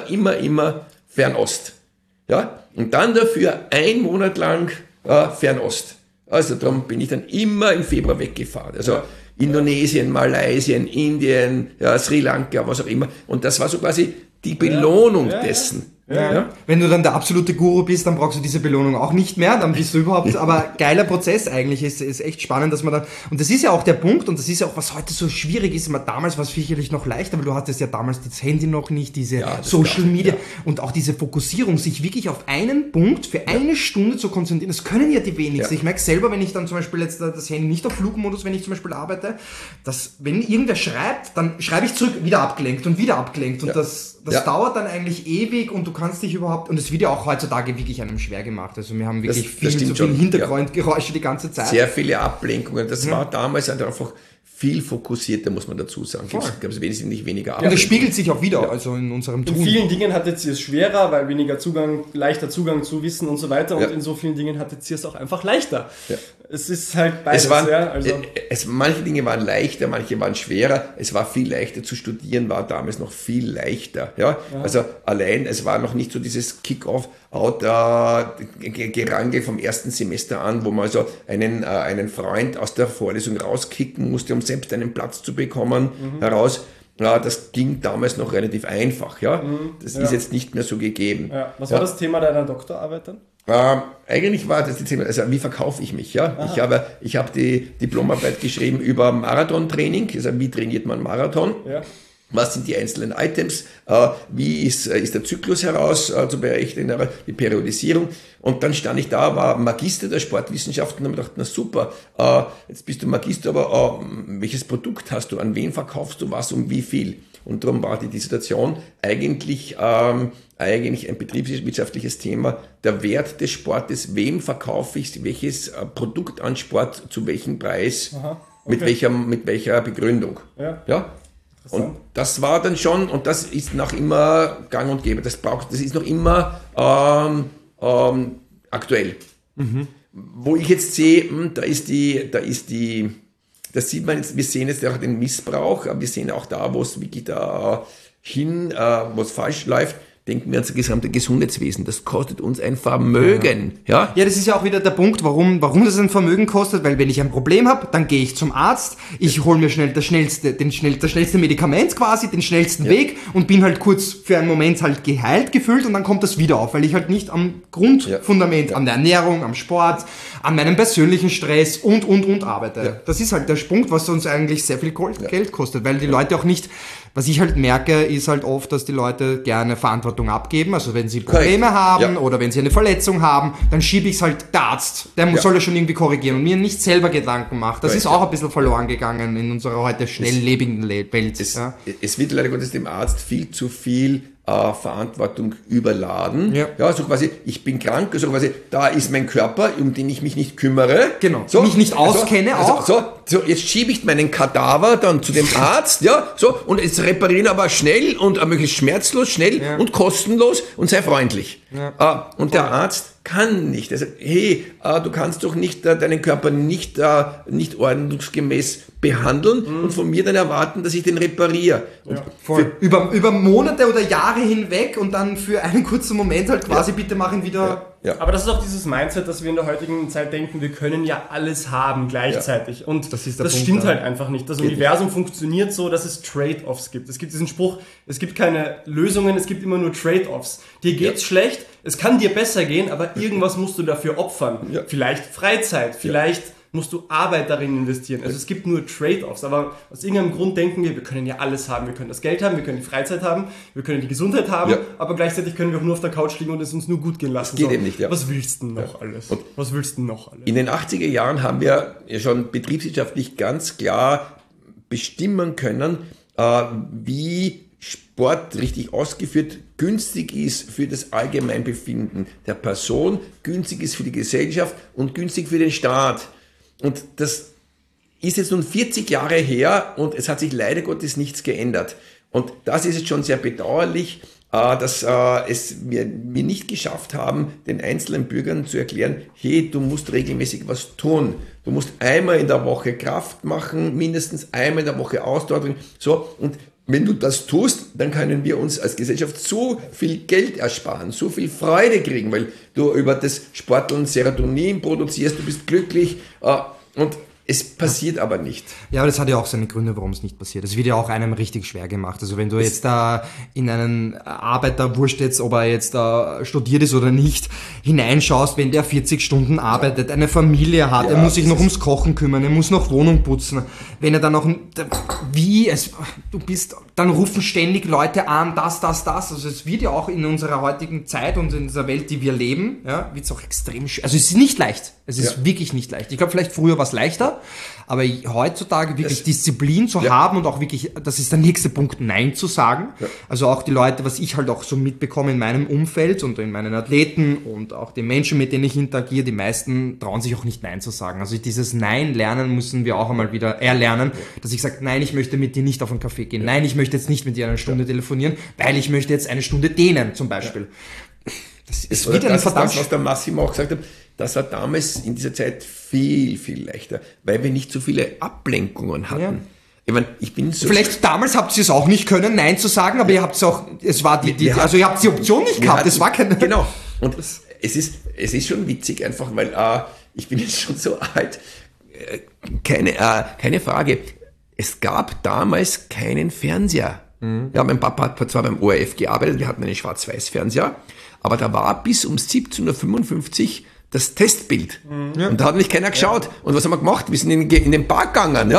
Fernost. Ja, und dann dafür 1 Monat lang Fernost. Also darum bin ich dann immer im Februar weggefahren. Also Indonesien, Malaysia, Indien, Sri Lanka, was auch immer. Und das war so quasi die Belohnung dessen. Ja. Wenn du dann der absolute Guru bist, dann brauchst du diese Belohnung auch nicht mehr, dann bist du überhaupt, aber geiler Prozess eigentlich, ist echt spannend, dass man dann, und das ist ja auch der Punkt, und das ist ja auch, was heute so schwierig ist, damals war es sicherlich noch leichter, weil du hattest ja damals das Handy noch nicht, diese Social Media und auch diese Fokussierung, sich wirklich auf einen Punkt für eine Stunde zu konzentrieren, das können ja die wenigsten. Ich merke selber, wenn ich dann zum Beispiel jetzt das Handy nicht auf Flugmodus, wenn ich zum Beispiel arbeite, dass, wenn irgendwer schreibt, dann schreibe ich zurück, wieder abgelenkt und das dauert dann eigentlich ewig und du kannst dich überhaupt, und es wird ja auch heutzutage wirklich einem schwer gemacht. Also wir haben wirklich viel Hintergrundgeräusche die ganze Zeit. Sehr viele Ablenkungen. Das war damals einfach viel fokussierter, muss man dazu sagen. Gab es wesentlich weniger Ablenkungen. Und das spiegelt sich auch wieder, also in unserem Tun. In vielen Dingen hattet ihr es schwerer, weil leichter Zugang zu Wissen und so weiter. Und in so vielen Dingen hattet ihr es auch einfach leichter. Ja. Es ist halt beides. Manche Dinge waren leichter, manche waren schwerer. Es war viel leichter zu studieren, war damals noch viel leichter. Ja? Also allein, es war noch nicht so dieses Kick-Off-Out-Gerangel vom ersten Semester an, wo man so einen Freund aus der Vorlesung rauskicken musste, um selbst einen Platz zu bekommen, heraus. Ja, das ging damals noch relativ einfach. Ja? Das ist jetzt nicht mehr so gegeben. Ja. Was war das Thema deiner Doktorarbeit dann? Eigentlich war das Thema, also wie verkaufe ich mich? Ja? Ich habe die Diplomarbeit geschrieben über Marathontraining, also wie trainiert man Marathon? Ja. Was sind die einzelnen Items? Wie ist der Zyklus heraus zu berechnen? Die Periodisierung. Und dann stand ich da, war Magister der Sportwissenschaften und habe gedacht, na super, jetzt bist du Magister, aber welches Produkt hast du? An wen verkaufst du was? Um wie viel? Und darum war die Dissertation eigentlich ein betriebswirtschaftliches Thema. Der Wert des Sportes, wem verkaufe ich welches Produkt an Sport, zu welchem Preis, mit welcher Begründung. Ja? Und das war dann schon, und das ist noch immer gang und gäbe, das ist noch immer aktuell. Wo ich jetzt sehe, das sieht man jetzt, wir sehen jetzt auch den Missbrauch, aber wir sehen auch da, wo es wirklich wo es falsch läuft. Denken wir an das gesamte Gesundheitswesen. Das kostet uns ein Vermögen. Ja, das ist ja auch wieder der Punkt, warum das ein Vermögen kostet, weil wenn ich ein Problem habe, dann gehe ich zum Arzt, ich hole mir schnell das schnellste Medikament quasi, den schnellsten Weg und bin halt kurz für einen Moment halt geheilt gefühlt und dann kommt das wieder auf, weil ich halt nicht am Grundfundament, an der Ernährung, am Sport, an meinem persönlichen Stress und arbeite. Ja. Das ist halt der Punkt, was uns eigentlich sehr viel Geld kostet, weil die Leute auch nicht, was ich halt merke, ist halt oft, dass die Leute gerne Verantwortung abgeben. Also wenn sie Probleme haben oder wenn sie eine Verletzung haben, dann schiebe ich es halt der Arzt. Der soll ja schon irgendwie korrigieren und mir nicht selber Gedanken macht. Das ist auch ein bisschen verloren gegangen in unserer heute schnelllebigen Welt. Es wird leider Gottes dem Arzt viel zu viel Verantwortung überladen. Ja, so quasi, ich bin krank, so quasi, da ist mein Körper, um den ich mich nicht kümmere. Genau. So, mich nicht auskenne auch. So, jetzt schiebe ich meinen Kadaver dann zu dem Arzt, und jetzt reparieren aber schnell und möglichst schmerzlos, schnell und kostenlos und sei freundlich. Ja. Und der Arzt kann nicht. Also, hey, du kannst doch nicht deinen Körper nicht ordnungsgemäß behandeln und von mir dann erwarten, dass ich den repariere. Über Monate oder Jahre hinweg und dann für einen kurzen Moment halt quasi bitte machen wieder... Ja. Aber das ist auch dieses Mindset, dass wir in der heutigen Zeit denken, wir können ja alles haben gleichzeitig. Ja. Und das stimmt halt einfach nicht. Das Universum funktioniert so, dass es Trade-offs gibt. Es gibt diesen Spruch, es gibt keine Lösungen, es gibt immer nur Trade-offs. Dir geht's schlecht, es kann dir besser gehen, aber irgendwas musst du dafür opfern. Ja. Vielleicht Freizeit, vielleicht musst du Arbeit darin investieren. Also es gibt nur Trade-offs, aber aus irgendeinem Grund denken wir können ja alles haben. Wir können das Geld haben, wir können die Freizeit haben, wir können die Gesundheit haben, aber gleichzeitig können wir auch nur auf der Couch liegen und es uns nur gut gehen lassen. Das geht eben nicht, Was willst du denn noch alles? Was willst du denn noch alles? In den 80er Jahren haben wir ja schon betriebswirtschaftlich ganz klar bestimmen können, wie Sport richtig ausgeführt günstig ist für das Allgemeinbefinden der Person, günstig ist für die Gesellschaft und günstig für den Staat. Und das ist jetzt nun 40 Jahre her und es hat sich leider Gottes nichts geändert. Und das ist jetzt schon sehr bedauerlich, dass wir nicht geschafft haben, den einzelnen Bürgern zu erklären, hey, du musst regelmäßig was tun. Du musst einmal in der Woche Kraft machen, mindestens einmal in der Woche Ausdauer drin. So, und wenn du das tust, dann können wir uns als Gesellschaft so viel Geld ersparen, so viel Freude kriegen, weil du über das Sporteln Serotonin produzierst, du bist glücklich und es passiert aber nicht. Ja, aber das hat ja auch seine Gründe, warum es nicht passiert. Es wird ja auch einem richtig schwer gemacht. Also wenn du jetzt da in einen Arbeiter, wurscht jetzt, ob er jetzt studiert ist oder nicht, hineinschaust, wenn der 40 Stunden arbeitet, eine Familie hat, er muss sich noch ums Kochen kümmern, er muss noch Wohnung putzen. Wenn er dann noch, dann rufen ständig Leute an, das. Also es wird ja auch in unserer heutigen Zeit und in dieser Welt, die wir leben, wird es auch extrem schwer. Also es ist nicht leicht. Es ist wirklich nicht leicht. Ich glaube, vielleicht früher war es leichter, aber heutzutage wirklich Disziplin zu haben und auch wirklich, das ist der nächste Punkt, Nein zu sagen. Ja. Also auch die Leute, was ich halt auch so mitbekomme in meinem Umfeld und in meinen Athleten und auch den Menschen, mit denen ich interagiere, die meisten trauen sich auch nicht Nein zu sagen. Also dieses Nein lernen müssen wir auch einmal wieder erlernen, dass ich sage, nein, ich möchte mit dir nicht auf einen Kaffee gehen. Nein, ich möchte jetzt nicht mit dir eine Stunde telefonieren, weil ich möchte jetzt eine Stunde dehnen zum Beispiel. Das ist wieder ein verdammt... Das, was der Massimo auch gesagt hat, das war damals in dieser Zeit viel, viel leichter, weil wir nicht so viele Ablenkungen hatten. Ja. Ich meine, ich bin so... Vielleicht damals habt ihr es auch nicht können, Nein zu sagen, aber ihr habt es auch... ihr habt die Option nicht gehabt, es war keine... Genau. Und es ist schon witzig einfach, weil ich bin jetzt schon so alt. Keine Frage. Es gab damals keinen Fernseher. Mhm. Ja, mein Papa hat zwar beim ORF gearbeitet, wir hatten einen Schwarz-Weiß-Fernseher, aber da war bis um 17.55 Uhr das Testbild. Und da hat nicht keiner geschaut. Und was haben wir gemacht? Wir sind in den Park gegangen.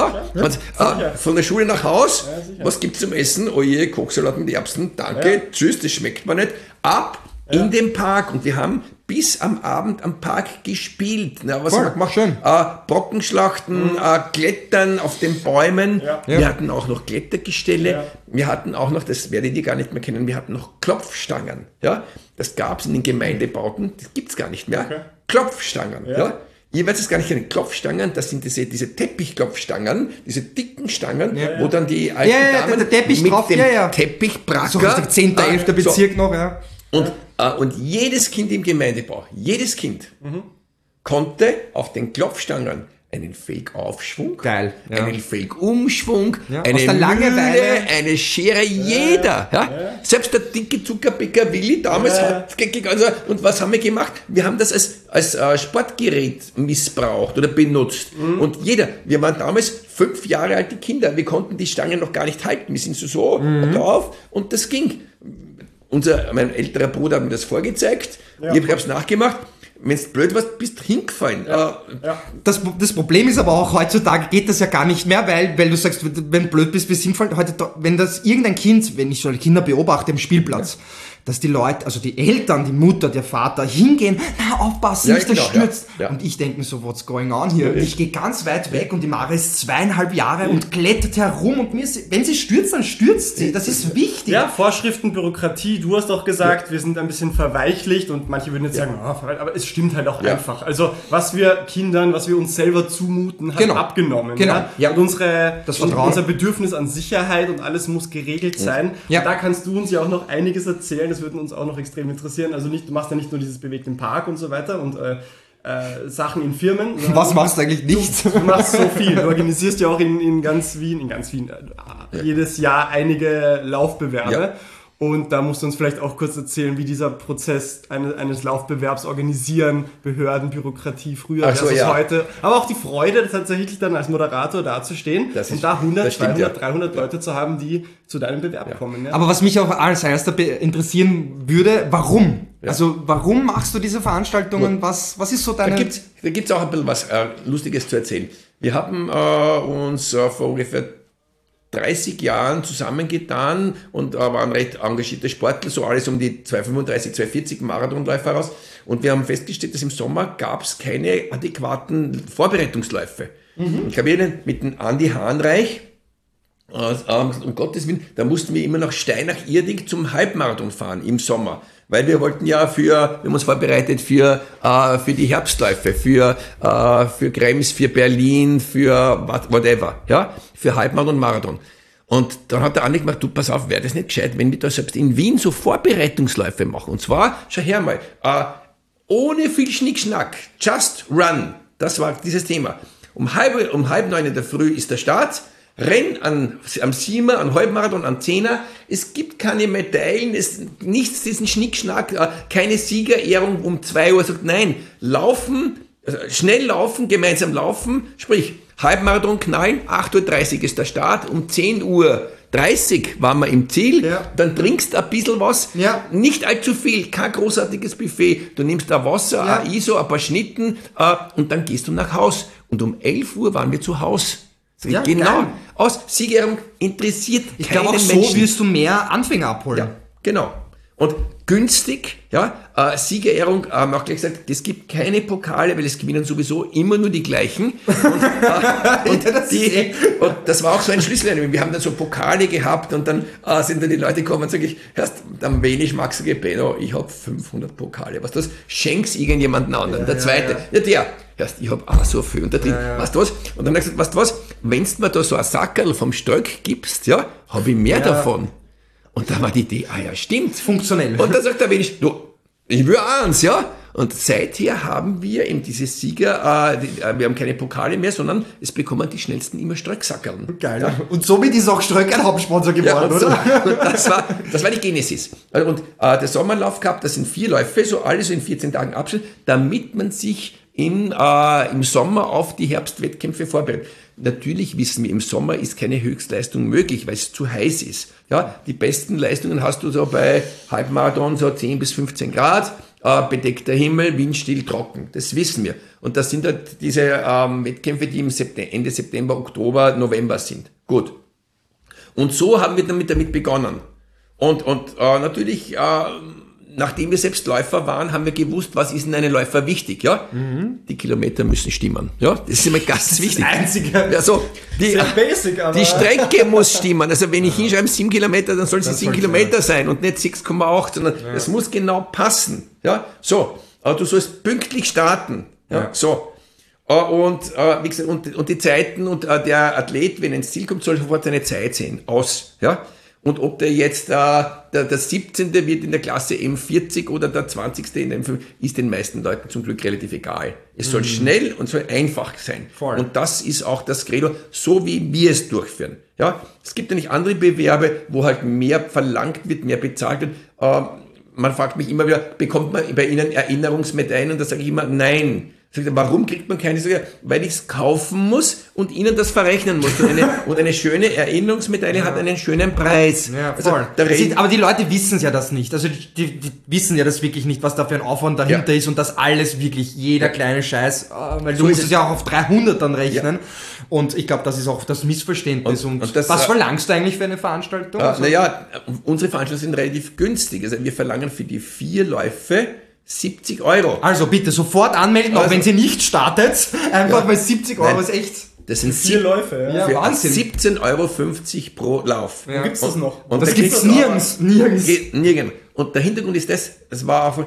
Von der Schule nach Haus. Was gibt's zum Essen? Oh je, Kochsalat mit Erbsen. Danke. Tschüss, das schmeckt mir nicht. Ab in den Park. Und wir haben bis am Abend am Park gespielt. Was haben wir gemacht? Schön. Brockenschlachten, Klettern auf den Bäumen. Wir hatten auch noch Klettergestelle. Wir hatten auch noch, das werdet ihr gar nicht mehr kennen, wir hatten noch Klopfstangen. Ja? Das gab es in den Gemeindebauten, das gibt es gar nicht mehr. Okay. Klopfstangen. Ja? Ihr werdet es gar nicht kennen. Klopfstangen, das sind diese Teppichklopfstangen, diese dicken Stangen, wo dann die alten Damen der Teppich mit drauf, dem Teppichbracker... So aus der 10., 11. Bezirk noch, ja. Und jedes Kind im Gemeindebau, jedes Kind konnte auf den Klopfstangen einen Fake-Aufschwung, einen Fake-Umschwung, eine Mühle, eine Schere, jeder. Selbst der dicke Zuckerbäcker Willi damals hat gegangen. Und was haben wir gemacht? Wir haben das als Sportgerät missbraucht oder benutzt. Und wir waren damals 5 Jahre alte Kinder, wir konnten die Stangen noch gar nicht halten. Wir sind so drauf und das ging. Mein älterer Bruder hat mir das vorgezeigt, ich habe es nachgemacht. Wenn du blöd warst, bist du hingefallen. Das Problem ist aber auch, heutzutage geht das ja gar nicht mehr, weil du sagst, wenn du blöd bist, hinfallen. Wenn das irgendein Kind, wenn ich so Kinder beobachte am Spielplatz, dass die Leute, also die Eltern, die Mutter, der Vater hingehen, aufpassen, nicht das stürzt. Und ich denke mir so, what's going on hier? Und ich gehe ganz weit weg und die Mara ist 2,5 Jahre und klettert herum und wenn sie stürzt, dann stürzt sie. Das ist wichtig. Ja, Vorschriften, Bürokratie, du hast doch gesagt, wir sind ein bisschen verweichlicht und manche würden jetzt sagen, aber es stimmt halt auch einfach. Also was wir Kindern, was wir uns selber zumuten, hat abgenommen. Genau. Ja? Und unser Bedürfnis an Sicherheit und alles muss geregelt sein. Ja. Und da kannst du uns ja auch noch einiges erzählen, das würde uns auch noch extrem interessieren. Also du machst ja nicht nur dieses bewegt im Park und so weiter und Sachen in Firmen. Was machst du eigentlich nicht? Du machst so viel. Du organisierst ja auch in ganz Wien, jedes Jahr einige Laufbewerbe. Ja. Und da musst du uns vielleicht auch kurz erzählen, wie dieser Prozess eines Laufbewerbs organisieren, Behörden, Bürokratie früher versus heute. Aber auch die Freude, tatsächlich dann als Moderator dazustehen und da 100, 200, 300 Leute zu haben, die zu deinem Bewerb kommen. Ja. Aber was mich auch als erster interessieren würde, warum? Ja. Also warum machst du diese Veranstaltungen? Was ist so deine... Da gibt's auch ein bisschen was Lustiges zu erzählen. Wir haben uns vor ungefähr 30 Jahren zusammengetan und waren recht engagierte Sportler, so alles um die 235, 240 Marathonläufer raus. Und wir haben festgestellt, dass im Sommer gab es keine adäquaten Vorbereitungsläufe. Ich glaube, mit dem Andi Hahnreich, um Gottes Willen, da mussten wir immer nach Steinach-Irding zum Halbmarathon fahren im Sommer. Weil wir wollten ja wir haben uns vorbereitet für die Herbstläufe, für Krems, für Berlin, für whatever, für Halbmarathon und Marathon. Und dann hat der Andi gemacht, du pass auf, wäre das nicht gescheit, wenn wir da selbst in Wien so Vorbereitungsläufe machen. Und zwar, schau her mal, ohne viel Schnickschnack, just run. Das war dieses Thema. Um halb 9 in der Früh ist der Start. Renn am 7er, am Halbmarathon, am 10er. Es gibt keine Medaillen, nichts, diesen Schnickschnack, keine Siegerehrung um 2 Uhr. Sagt, nein, laufen, schnell laufen, gemeinsam laufen, sprich, Halbmarathon knallen, 8:30 Uhr ist der Start, um 10:30 Uhr waren wir im Ziel, dann trinkst du ein bisschen was, nicht allzu viel, kein großartiges Buffet, du nimmst ein Wasser, ein ISO, ein paar Schnitten und dann gehst du nach Haus. Und um 11 Uhr waren wir zu Haus. Ja, genau. Geil. Aus Siegerehrung interessiert keinen Menschen. Ich glaube, auch so wirst du mehr Anfänger abholen. Ja, genau. Und günstig, Siegerehrung, haben auch gleich gesagt, es gibt keine Pokale, weil es gewinnen sowieso immer nur die gleichen. Und das war auch so ein Schlüssel. Wir haben dann so Pokale gehabt und dann sind dann die Leute gekommen und sagen, am wenig magst du Benno, ich habe 500 Pokale. Was das? Schenk's irgendjemandem anderen. Der zweite, ich habe auch so viel. Und der dritte, weißt du was? Und dann hat er gesagt, weißt du was? Wenn du mir da so ein Sackerl vom Stolk gibst, habe ich mehr davon. Und da war die Idee, stimmt. Funktionell. Und dann sagt der Wenig, ich will eins, Und seither haben wir eben diese Sieger, wir haben keine Pokale mehr, sondern es bekommen die schnellsten immer Ströcksackerln. Geil. Ja. Und somit ist auch Ströck ein Hauptsponsor geworden, oder? Und das war die Genesis. Und der Sommerlauf Cup, das sind 4 Läufe, so alles so in 14 Tagen Abstand, damit man sich im Sommer auf die Herbstwettkämpfe vorbereitet. Natürlich wissen wir, im Sommer ist keine Höchstleistung möglich, weil es zu heiß ist. Die besten Leistungen hast du so bei Halbmarathon so 10 bis 15 Grad bedeckter Himmel, windstill, trocken. Das wissen wir. Und das sind halt diese Wettkämpfe, die im Ende September, Oktober, November sind. Gut. Und so haben wir damit begonnen. Und natürlich, nachdem wir selbst Läufer waren, haben wir gewusst, was ist in einem Läufer wichtig, ja? Die Kilometer müssen stimmen, ja? Das ist immer ganz wichtig. Das Einzige. Ja, so, Sehr basic, aber. Die Strecke muss stimmen. Also wenn ich hinschreibe 7 Kilometer, dann soll es 7 Kilometer sein und nicht 6,8, sondern es muss genau passen, ja? So, du sollst pünktlich starten, ja? So. Wie gesagt, und die Zeiten und der Athlet, wenn er ins Ziel kommt, soll sofort seine Zeit sehen, ja? Und ob der jetzt der 17. wird in der Klasse M40 oder der 20. in der M5, ist den meisten Leuten zum Glück relativ egal. Es soll schnell und soll einfach sein. Voll. Und das ist auch das Credo, so wie wir es durchführen. Ja? Es gibt ja nicht andere Bewerbe, wo halt mehr verlangt wird, mehr bezahlt wird. Man fragt mich immer wieder, bekommt man bei Ihnen Erinnerungsmedaillen? Und da sage ich immer, nein. Warum kriegt man keine? Weil ich es kaufen muss und Ihnen das verrechnen muss. Und eine schöne Erinnerungsmedaille hat einen schönen Preis. Ja, voll. Also, aber die Leute wissen es ja das nicht. Also die wissen ja das wirklich nicht, was da für ein Aufwand dahinter ist und das alles wirklich, jeder kleine Scheiß, weil du musst es ja auch auf 300 dann rechnen. Ja. Und ich glaube, das ist auch das Missverständnis. Und das, was verlangst du eigentlich für eine Veranstaltung? Unsere Veranstaltungen sind relativ günstig. Also wir verlangen für die 4 Läufe 70 €. Also bitte sofort anmelden, auch wenn sie nicht startet. Einfach weil 70 € ist echt. Das sind 4 Läufe. Ja, Wahnsinn. 17,50 € pro Lauf. Ja. Wo gibt's das noch? Und das gibt's nirgends. Nirgends. Und der Hintergrund ist das war auch,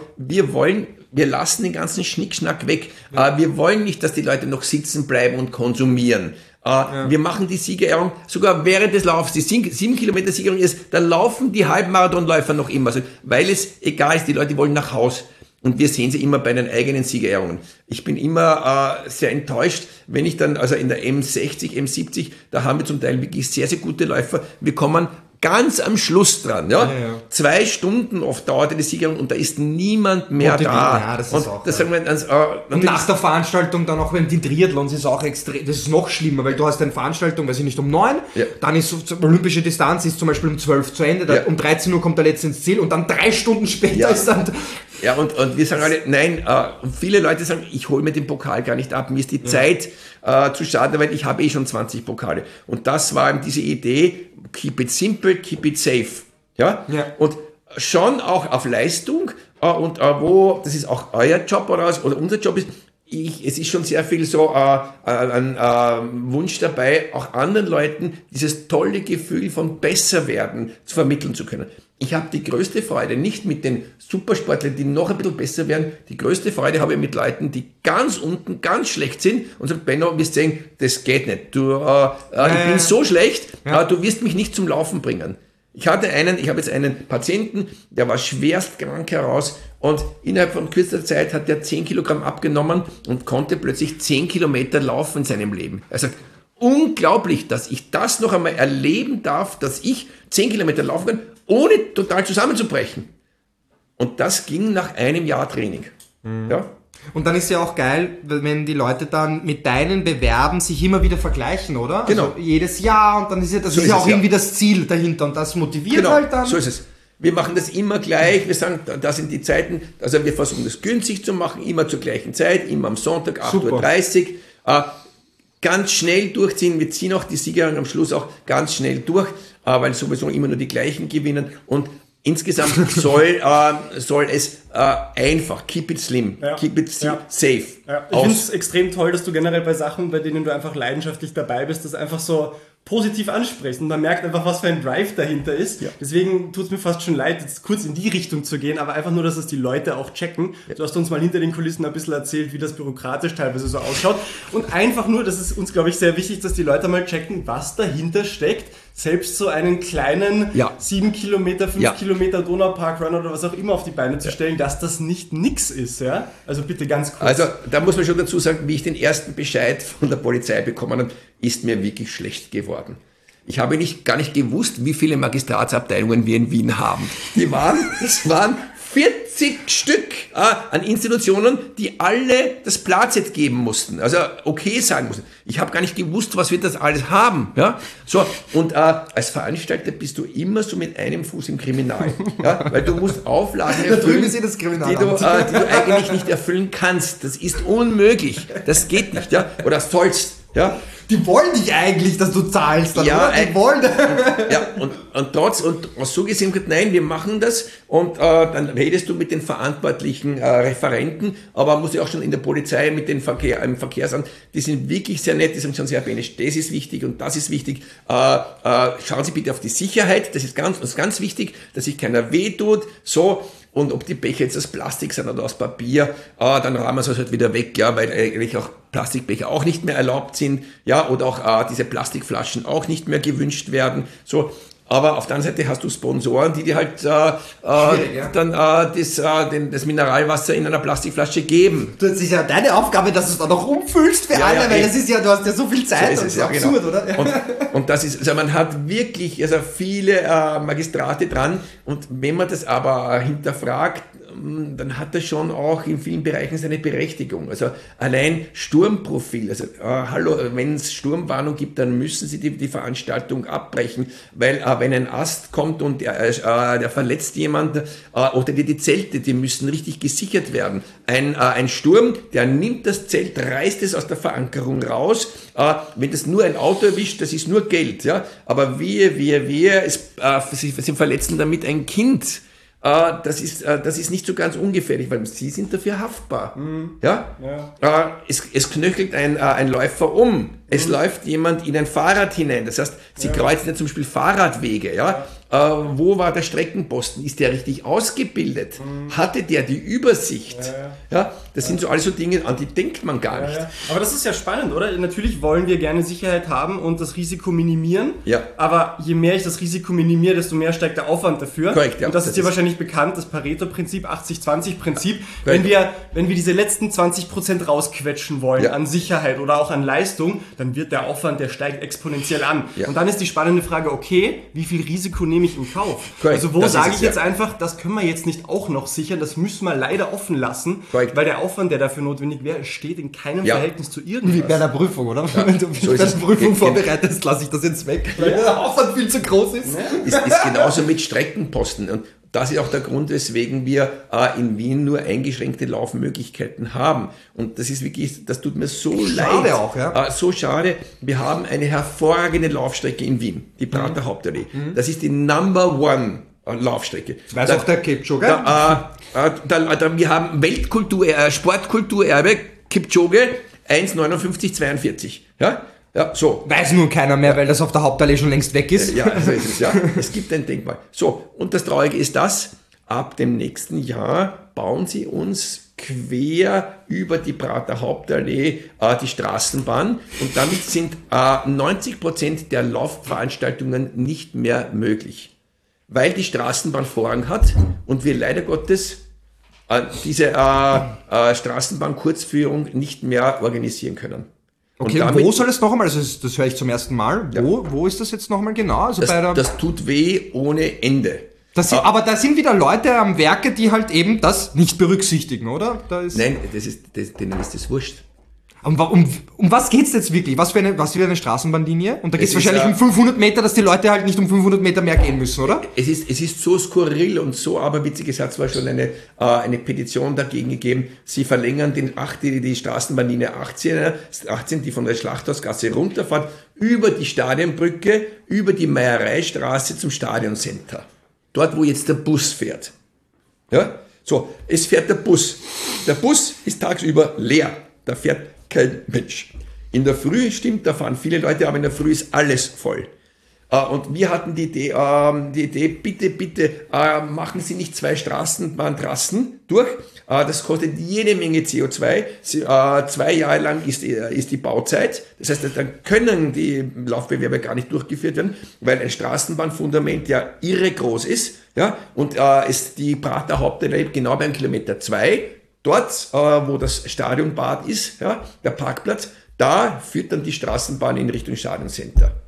wir lassen den ganzen Schnickschnack weg. Ja. Wir wollen nicht, dass die Leute noch sitzen bleiben und konsumieren. Wir machen die Siegerehrung, sogar während des Laufs, die 7 Kilometer Siegerehrung ist, da laufen die Halbmarathonläufer noch immer, also, weil es egal ist, die Leute wollen nach Haus. Und wir sehen sie immer bei den eigenen Siegerehrungen. Ich bin immer sehr enttäuscht, wenn ich dann, also in der M60, M70, da haben wir zum Teil wirklich sehr, sehr gute Läufer. Wir kommen ganz am Schluss dran, ja. 2 Stunden oft dauerte die Siegerehrung und da ist niemand mehr da. Ja, das ist und auch. Das sagen wir, und nach der Veranstaltung dann auch, wenn die Triathlons ist auch extrem, das ist noch schlimmer, weil du hast eine Veranstaltung, weiß ich nicht, um 9, dann ist olympische Distanz ist zum Beispiel um 12 zu Ende, um 13 Uhr kommt der Letzte ins Ziel und dann 3 Stunden später ist dann... Ja, und wir sagen alle, nein, viele Leute sagen, ich hole mir den Pokal gar nicht ab, mir ist die Zeit zu schade, weil ich habe schon 20 Pokale. Und das war eben diese Idee, keep it simple, keep it safe. Ja? Und schon auch auf Leistung und wo, das ist auch euer Job oder unser Job ist, es ist schon sehr viel so ein Wunsch dabei, auch anderen Leuten dieses tolle Gefühl von Besserwerden zu vermitteln zu können. Ich habe die größte Freude, nicht mit den Supersportlern, die noch ein bisschen besser werden, die größte Freude habe ich mit Leuten, die ganz unten, ganz schlecht sind und sagen, Benno, wir sehen, das geht nicht. Ich bin so schlecht, du wirst mich nicht zum Laufen bringen. Ich habe jetzt einen Patienten, der war schwerst krank heraus und innerhalb von kürzester Zeit hat der 10 Kilogramm abgenommen und konnte plötzlich 10 Kilometer laufen in seinem Leben. Er sagt, unglaublich, dass ich das noch einmal erleben darf, dass ich 10 Kilometer laufen kann, ohne total zusammenzubrechen. Und das ging nach einem Jahr Training. Ja. Und dann ist ja auch geil, wenn die Leute dann mit deinen Bewerben sich immer wieder vergleichen, oder? Genau. Also jedes Jahr und dann ist ja das so ist ja auch irgendwie das Ziel dahinter und das motiviert halt dann. So ist es. Wir machen das immer gleich, wir sagen, da sind die Zeiten, also wir versuchen das günstig zu machen, immer zur gleichen Zeit, immer am Sonntag, 8:30 Uhr. Ganz schnell durchziehen, wir ziehen auch die Siegerehrung am Schluss auch ganz schnell durch, weil sowieso immer nur die gleichen gewinnen und insgesamt soll es einfach, keep it slim, keep it safe. Ja. Ich finde es extrem toll, dass du generell bei Sachen, bei denen du einfach leidenschaftlich dabei bist, das einfach so positiv ansprichst und man merkt einfach, was für ein Drive dahinter ist. Ja. Deswegen tut es mir fast schon leid, jetzt kurz in die Richtung zu gehen, aber einfach nur, dass es die Leute auch checken. Ja. Du hast uns mal hinter den Kulissen ein bisschen erzählt, wie das bürokratisch teilweise so ausschaut und einfach nur, das ist uns, glaube ich, sehr wichtig, dass die Leute mal checken, was dahinter steckt. Selbst so einen kleinen 7 Kilometer, 5 Kilometer Donaupark-Run oder was auch immer auf die Beine zu stellen, dass das nicht nix ist. Ja? Also bitte ganz kurz. Also da muss man schon dazu sagen, wie ich den ersten Bescheid von der Polizei bekommen habe, ist mir wirklich schlecht geworden. Ich habe gar nicht gewusst, wie viele Magistratsabteilungen wir in Wien haben. Es waren 40 Stück an Institutionen, die alle das Platzett geben mussten, also okay sagen mussten. Ich habe gar nicht gewusst, was wir das alles haben. Ja? So, und als Veranstalter bist du immer so mit einem Fuß im Kriminal, ja? Weil du musst Auflagen erfüllen, die du eigentlich nicht erfüllen kannst. Das ist unmöglich. Das geht nicht. Ja? Oder sollst. Ja? Die wollen dich eigentlich, dass du zahlst, dann, ja, oder? Die wollen. Ja, und so gesehen, nein, wir machen das und dann redest du mit den verantwortlichen Referenten, aber muss ja auch schon in der Polizei mit den im Verkehrsamt, die sind wirklich sehr nett, die sagen schon sehr benisch, das ist wichtig und das ist wichtig. Schauen Sie bitte auf die Sicherheit, das ist ganz wichtig, dass sich keiner wehtut, so. Und ob die Becher jetzt aus Plastik sind oder aus Papier, dann räumen wir es halt wieder weg, ja, weil eigentlich auch Plastikbecher auch nicht mehr erlaubt sind, ja, oder auch diese Plastikflaschen auch nicht mehr gewünscht werden, so. Aber auf der anderen Seite hast du Sponsoren, die dir halt dann das Mineralwasser in einer Plastikflasche geben. Das ist ja deine Aufgabe, dass du es dann noch umfüllst für alle, weil das ist ja, du hast ja so viel Zeit, so das ist absurd, genau. Oder? Und das ist, also man hat wirklich viele Magistrate dran und wenn man das aber hinterfragt, dann hat das schon auch in vielen Bereichen seine Berechtigung. Also allein Sturmprofil, also hallo, wenn es Sturmwarnung gibt, dann müssen Sie die Veranstaltung abbrechen, weil wenn ein Ast kommt und der verletzt jemand oder die Zelte, die müssen richtig gesichert werden. Ein Sturm, der nimmt das Zelt, reißt es aus der Verankerung raus. Wenn das nur ein Auto erwischt, das ist nur Geld. Ja? Aber sie verletzen damit ein Kind. Das ist nicht so ganz ungefährlich, weil sie sind dafür haftbar. Ja? Es knöchelt ein Läufer um. Es läuft jemand in ein Fahrrad hinein. Das heißt, sie kreuzen ja zum Beispiel Fahrradwege. Ja? Wo war der Streckenposten? Ist der richtig ausgebildet? Hatte der die Übersicht? Ja? Das sind so alles so Dinge, an die denkt man gar nicht. Aber das ist ja spannend, oder? Natürlich wollen wir gerne Sicherheit haben und das Risiko minimieren. Ja. Aber je mehr ich das Risiko minimiere, desto mehr steigt der Aufwand dafür. Korrekt, ja. Und das ist dir wahrscheinlich bekannt, das Pareto-Prinzip, 80-20-Prinzip. Wenn wir diese letzten 20% rausquetschen wollen an Sicherheit oder auch an Leistung, dann wird der Aufwand, der steigt exponentiell an. Ja. Und dann ist die spannende Frage, okay, wie viel Risiko nehme ich in Kauf? Correct. Also wo sage ich jetzt einfach, das können wir jetzt nicht auch noch sichern, das müssen wir leider offen lassen, weil der Aufwand, der dafür notwendig wäre, steht in keinem Verhältnis zu irgendwas. Wie bei einer Prüfung, oder? Ja. Wenn du bei einer Prüfung vorbereitest, lasse ich das jetzt weg, weil der Aufwand viel zu groß ist. Ist genauso mit Streckenposten. Und das ist auch der Grund, weswegen wir in Wien nur eingeschränkte Laufmöglichkeiten haben. Und das ist wirklich, das tut mir so leid. Schade auch, ja. So schade. Wir haben eine hervorragende Laufstrecke in Wien, die Prater Hauptallee. Das ist die Number One Laufstrecke. Das weiß auch der Kipchoge. Wir haben Sportkulturerbe Kipchoge 1,59,42. Ja? Ja, so. Weiß nur keiner mehr, weil das auf der Hauptallee schon längst weg ist. Ja, so ist es, ja. Es gibt ein Denkmal. So, und das Traurige ist das, ab dem nächsten Jahr bauen sie uns quer über die Prater Hauptallee die Straßenbahn und damit sind 90% der Laufveranstaltungen nicht mehr möglich. Weil die Straßenbahn Vorrang hat und wir leider Gottes diese Straßenbahnkurzführung nicht mehr organisieren können. Okay, und wo soll es noch einmal, also das höre ich zum ersten Mal, wo ist das jetzt noch einmal genau? Also das tut weh ohne Ende. Aber da sind wieder Leute am Werke, die halt eben das nicht berücksichtigen, oder? Nein, denen ist das wurscht. Um was geht's jetzt wirklich? Was für eine Straßenbahnlinie? Und da geht's wahrscheinlich um 500 Meter, dass die Leute halt nicht um 500 Meter mehr gehen müssen, oder? Es ist so skurril und so aberwitzig. Es hat zwar schon eine Petition dagegen gegeben. Sie verlängern die Straßenbahnlinie 18, die von der Schlachthausgasse runterfährt, über die Stadionbrücke, über die Meiereistraße zum Stadioncenter. Dort, wo jetzt der Bus fährt. Ja? So, es fährt der Bus. Der Bus ist tagsüber leer. Da fährt kein Mensch. In der Früh stimmt, da fahren viele Leute, aber in der Früh ist alles voll. Und wir hatten die Idee, bitte, machen Sie nicht 2 Straßenbahntrassen durch. Das kostet jede Menge CO2. 2 Jahre lang ist die Bauzeit. Das heißt, dann können die Laufbewerbe gar nicht durchgeführt werden, weil ein Straßenbahnfundament ja irre groß ist. Ja? Und die Prater Hauptallee genau beim Kilometer 2, dort, wo das Stadionbad ist, ja, der Parkplatz, da führt dann die Straßenbahn in Richtung Stadioncenter.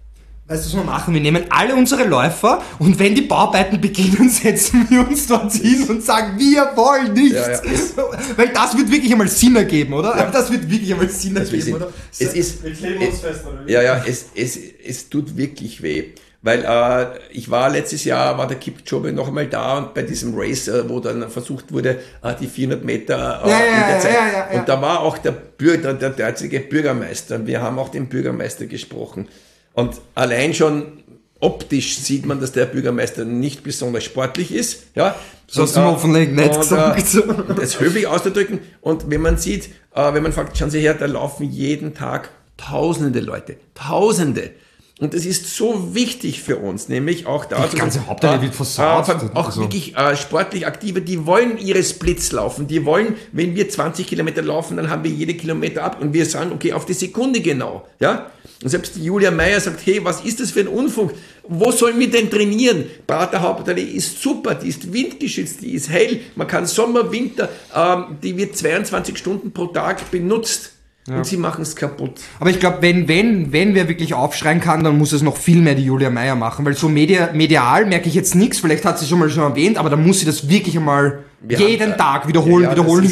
Weißt du, was wir machen? Wir nehmen alle unsere Läufer und wenn die Bauarbeiten beginnen, setzen wir uns dort hin und sagen, wir wollen nicht. Ja. Weil das wird wirklich einmal Sinn ergeben, oder? Ja. Das wird wirklich einmal Sinn ergeben, oder? Wir kleben uns fest, oder? Ja, es tut wirklich weh. Weil ich war letztes Jahr, war der Kipchoge noch einmal da und bei diesem Race, wo dann versucht wurde, die 400 Meter in der Zeit. Ja. Und da war auch der derzeitige Bürgermeister. Wir haben auch den Bürgermeister gesprochen. Und allein schon optisch sieht man, dass der Bürgermeister nicht besonders sportlich ist. Ja? Das hast du mir hoffentlich nicht gesagt. Das höflich auszudrücken. Und wenn man sieht, wenn man fragt, schauen Sie her, da laufen jeden Tag Tausende Leute. Tausende. Und das ist so wichtig für uns, nämlich auch da. Die ganze Hauptteile wird versaut. Auch wirklich sportlich Aktive, die wollen ihre Splits laufen. Die wollen, wenn wir 20 Kilometer laufen, dann haben wir jede Kilometer ab und wir sagen, okay, auf die Sekunde genau. Ja? Und selbst die Julia Meyer sagt, hey, was ist das für ein Unfug? Wo sollen wir denn trainieren? Prater Hauptallee ist super, die ist windgeschützt, die ist hell. Man kann Sommer, Winter, die wird 22 Stunden pro Tag benutzt. Ja. Und sie machen es kaputt. Aber ich glaube, wenn wer wirklich aufschreien kann, dann muss es noch viel mehr die Julia Meyer machen, weil so medial merke ich jetzt nichts, vielleicht hat sie schon erwähnt, aber dann muss sie das wirklich einmal jeden Tag wiederholen.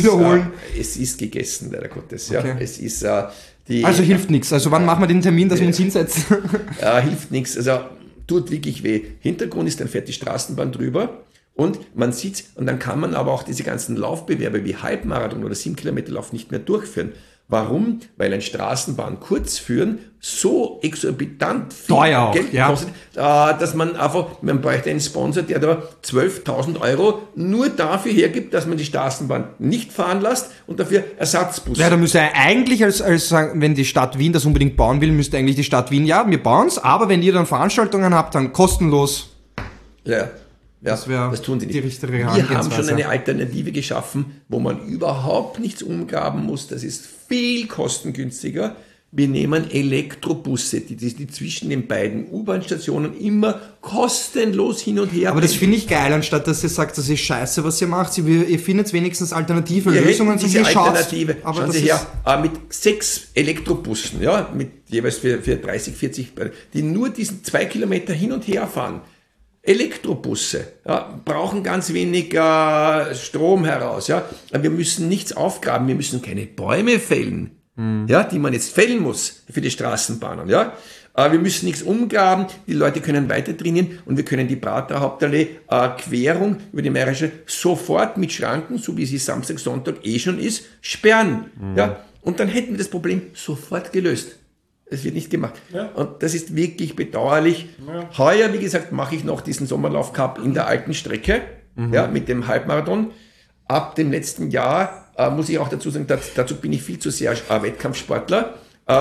Es ist gegessen, leider Gottes. Ja. Okay. Es ist, also hilft nichts. Also wann machen wir den Termin, dass wir uns hinsetzen? Hilft nichts. Also tut wirklich weh. Hintergrund ist, dann fährt die Straßenbahn drüber. Und man sieht's, und dann kann man aber auch diese ganzen Laufbewerbe wie Halbmarathon oder 7-Kilometer-Lauf nicht mehr durchführen. Warum? Weil ein Straßenbahn-Kurzführen so exorbitant viel Geld kostet, dass man bräuchte einen Sponsor, der da 12.000 Euro nur dafür hergibt, dass man die Straßenbahn nicht fahren lässt und dafür Ersatzbusse. Ja, da müsste eigentlich, als wenn die Stadt Wien das unbedingt bauen will, müsste eigentlich die Stadt Wien, ja, wir bauen's, aber wenn ihr dann Veranstaltungen habt, dann kostenlos. Ja. Das tun sie nicht. Wir haben schon eine Alternative geschaffen, wo man überhaupt nichts umgraben muss. Das ist viel kostengünstiger. Wir nehmen Elektrobusse, die zwischen den beiden U-Bahn-Stationen immer kostenlos hin und her. Aber das finde ich geil, anstatt dass ihr sagt, das ist scheiße, was ihr macht. Ihr findet wenigstens alternative Lösungen. Diese Alternative, schauen Sie her, mit 6 Elektrobussen, ja, mit jeweils für 30, 40, die nur diesen 2 Kilometer hin und her fahren. Elektrobusse brauchen ganz wenig Strom heraus. Ja? Wir müssen nichts aufgraben, wir müssen keine Bäume fällen, die man jetzt fällen muss für die Straßenbahnen. Ja? Wir müssen nichts umgraben, die Leute können weiter trainieren und wir können die Prater Hauptallee Querung über die Mährische sofort mit Schranken, so wie sie Samstag, Sonntag schon ist, sperren. Ja? Und dann hätten wir das Problem sofort gelöst. Es wird nicht gemacht. Ja. Und das ist wirklich bedauerlich. Ja. Heuer, wie gesagt, mache ich noch diesen Sommerlauf-Cup in der alten Strecke, mit dem Halbmarathon. Ab dem letzten Jahr muss ich auch dazu sagen, dazu bin ich viel zu sehr Wettkampfsportler.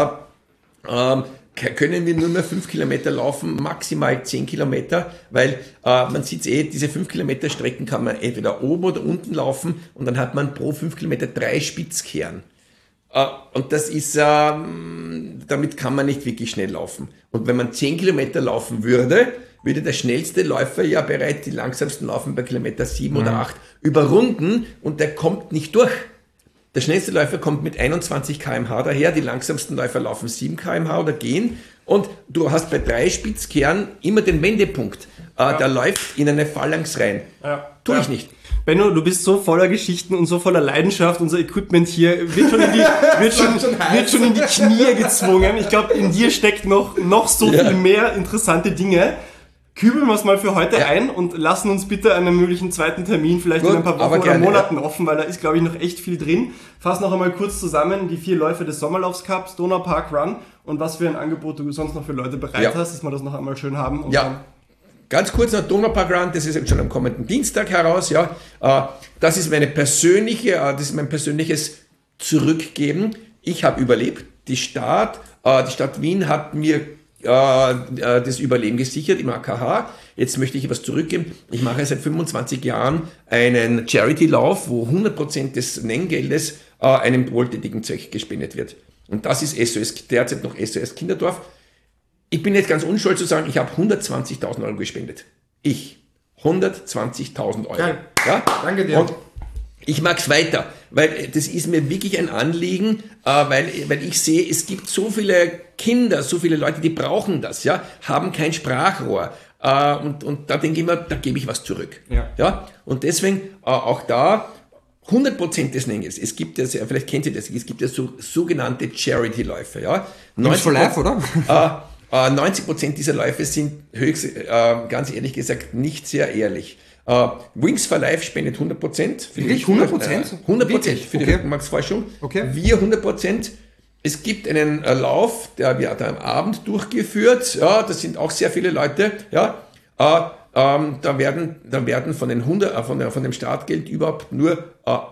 Können wir nur mehr 5 Kilometer laufen, maximal 10 Kilometer, weil man sieht diese 5 Kilometer Strecken kann man entweder oben oder unten laufen und dann hat man pro 5 Kilometer 3 Spitzkehren. Und das ist, damit kann man nicht wirklich schnell laufen. Und wenn man 10 Kilometer laufen würde der schnellste Läufer ja bereits die langsamsten Laufen bei Kilometer 7 oder 8 überrunden und der kommt nicht durch. Der schnellste Läufer kommt mit 21 km/h daher, die langsamsten Läufer laufen 7 km/h oder gehen und du hast bei 3 Spitzkehren immer den Wendepunkt. Der läuft in eine Phalanx rein. Ja. Tue ich nicht. Benno, du bist so voller Geschichten und so voller Leidenschaft. Unser Equipment hier wird schon in die Knie gezwungen. Ich glaube, in dir steckt noch so viel mehr interessante Dinge. Kübeln wir es mal für heute ein und lassen uns bitte einen möglichen zweiten Termin vielleicht in ein paar Wochen oder Monaten offen, weil da ist, glaube ich, noch echt viel drin. Fass noch einmal kurz zusammen die 4 Läufe des Sommerlaufscups, Donaupark Run und was für ein Angebot du sonst noch für Leute bereit hast, dass wir das noch einmal schön haben. Und ganz kurz noch Donaupark Run, das ist jetzt schon am kommenden Dienstag heraus. Ja, das ist mein persönliches Zurückgeben. Ich habe überlebt. Die Stadt Wien hat mir das Überleben gesichert im AKH. Jetzt möchte ich etwas zurückgeben. Ich mache seit 25 Jahren einen Charity-Lauf, wo 100% des Nenngeldes einem wohltätigen Zweck gespendet wird. Und das ist SOS, derzeit noch SOS Kinderdorf. Ich bin jetzt ganz unschuld zu sagen, ich habe 120.000 Euro gespendet. 120.000 Euro. Geil. Ja? Danke dir. Und Ich mag's weiter, weil das ist mir wirklich ein Anliegen, weil ich sehe, es gibt so viele Kinder, so viele Leute, die brauchen das, ja, haben kein Sprachrohr. Und da denke ich mir, da gebe ich was zurück. Ja? Und deswegen auch da 100% des Nengelns. Es gibt ja, vielleicht kennt ihr das, es gibt ja so sogenannte Charity-Läufe. Ja? 90 for Life, oder? 90% dieser Läufe sind ganz ehrlich gesagt, nicht sehr ehrlich. Wings for Life spendet 100%. Wirklich? 100%? 100% für die Rückenmarksforschung. Okay. Wir 100%. Es gibt einen Lauf, der wird am Abend durchgeführt. Ja, das sind auch sehr viele Leute. Ja, da werden von dem Startgeld überhaupt nur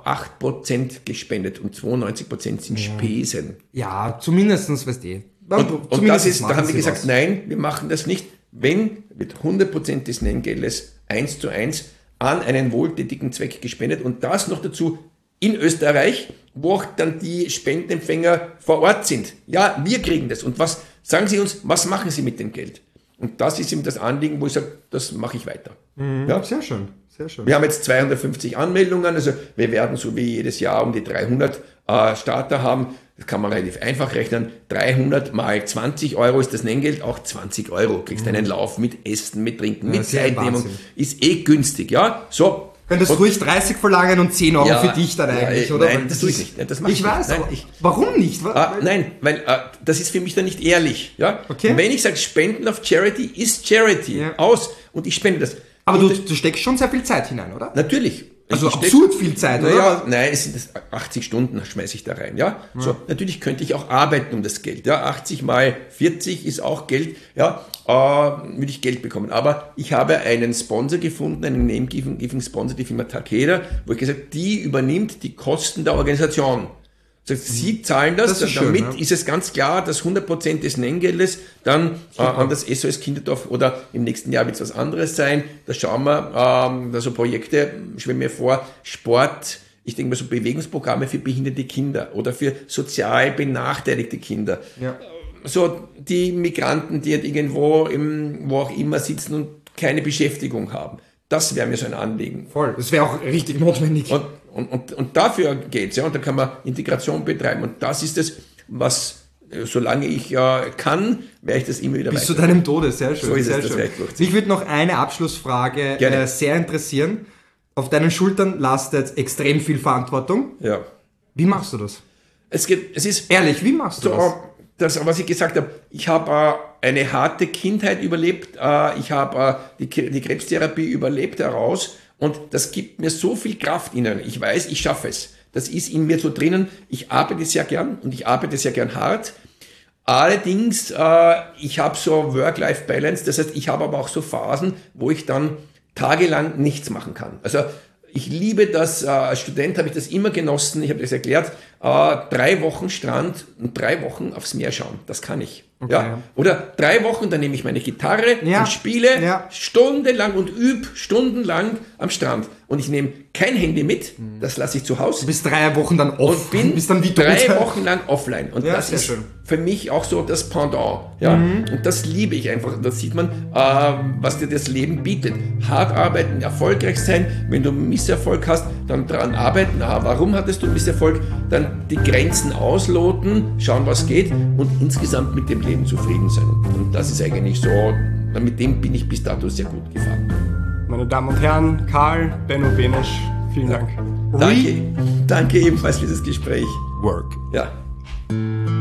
8% gespendet und 92% sind Spesen. Ja, zumindestens, weißt du. Und das ist, da haben wir gesagt, nein, wir machen das nicht. Wenn, wird 100% des Nenngeldes 1:1 an einen wohltätigen Zweck gespendet und das noch dazu in Österreich, wo auch dann die Spendenempfänger vor Ort sind. Ja, wir kriegen das. Und was sagen Sie uns, was machen Sie mit dem Geld? Und das ist eben das Anliegen, wo ich sage, das mache ich weiter. Ja, sehr schön. Sehr schön. Wir haben jetzt 250 Anmeldungen, also wir werden so wie jedes Jahr um die 300 Starter haben. Das kann man relativ einfach rechnen. 300 mal 20 Euro ist das Nenngeld, auch 20 Euro. Kriegst einen Lauf mit Essen, mit Trinken, mit Zeitnehmung. Ist günstig, ja? So. Könntest du ruhig 30 verlangen und 10 Euro für dich dann eigentlich, oder? Nein, das tue ich nicht. Das ich weiß, aber warum nicht? Nein, weil das ist für mich dann nicht ehrlich. Ja? Okay. Wenn ich sage, Spenden auf Charity ist Charity. Aus. Und ich spende das. Aber du steckst schon sehr viel Zeit hinein, oder? Natürlich. Also absurd viel Zeit, oder? Ja, nein, es sind 80 Stunden, schmeiße ich da rein, ja. So, natürlich könnte ich auch arbeiten um das Geld, ja. 80 mal 40 ist auch Geld, ja. Würde ich Geld bekommen. Aber ich habe einen Sponsor gefunden, einen Name-Giving Sponsor, die Firma Takeda, wo ich gesagt habe, die übernimmt die Kosten der Organisation. Sie zahlen das ist damit schön, ist es ganz klar, dass 100% des Nenngeldes dann an das SOS Kinderdorf oder im nächsten Jahr wird es was anderes sein. Da schauen wir, da so Projekte, schwimmen mir vor, Sport, ich denke mal so Bewegungsprogramme für behinderte Kinder oder für sozial benachteiligte Kinder. Ja. So die Migranten, die irgendwo, wo auch immer sitzen und keine Beschäftigung haben. Das wäre mir so ein Anliegen. Voll, das wäre auch richtig notwendig. Und dafür geht's, ja, und da kann man Integration betreiben. Und das ist es, was, solange ich kann, werde ich das immer wieder bis zu deinem Tode, sehr schön. So ist sehr es, schön. Mich würde noch eine Abschlussfrage sehr interessieren. Auf deinen Schultern lastet extrem viel Verantwortung. Ja. Wie machst du das? Es ist ehrlich, wie machst du das? Das, was ich gesagt habe, ich habe eine harte Kindheit überlebt, ich habe die Krebstherapie überlebt heraus und das gibt mir so viel Kraft innen. Ich weiß, ich schaffe es. Das ist in mir so drinnen. Ich arbeite sehr gern und ich arbeite sehr gern hart. Allerdings, ich habe so Work-Life-Balance, das heißt, ich habe aber auch so Phasen, wo ich dann tagelang nichts machen kann. Also ich liebe das, als Student habe ich das immer genossen, ich habe das erklärt, 3 Wochen Strand und 3 Wochen aufs Meer schauen, das kann ich. Okay. Ja? Oder 3 Wochen, dann nehme ich meine Gitarre und spiele stundenlang und übe stundenlang am Strand. Und ich nehme kein Handy mit, das lasse ich zu Hause. Du bist 3 Wochen dann off. Und bin dann wie 3 Wochen lang offline. Und das ist schön. Für mich auch so das Pendant. Ja? Und das liebe ich einfach. Da sieht man, was dir das Leben bietet. Hart arbeiten, erfolgreich sein. Wenn du Misserfolg hast, dann dran arbeiten. Warum hattest du Misserfolg? Dann die Grenzen ausloten, schauen, was geht und insgesamt mit dem Leben zufrieden sein. Und das ist eigentlich so, mit dem bin ich bis dato sehr gut gefahren. Meine Damen und Herren, Karl, Benno Benesch, vielen Dank. Danke ebenfalls für das Gespräch. Work. Ja.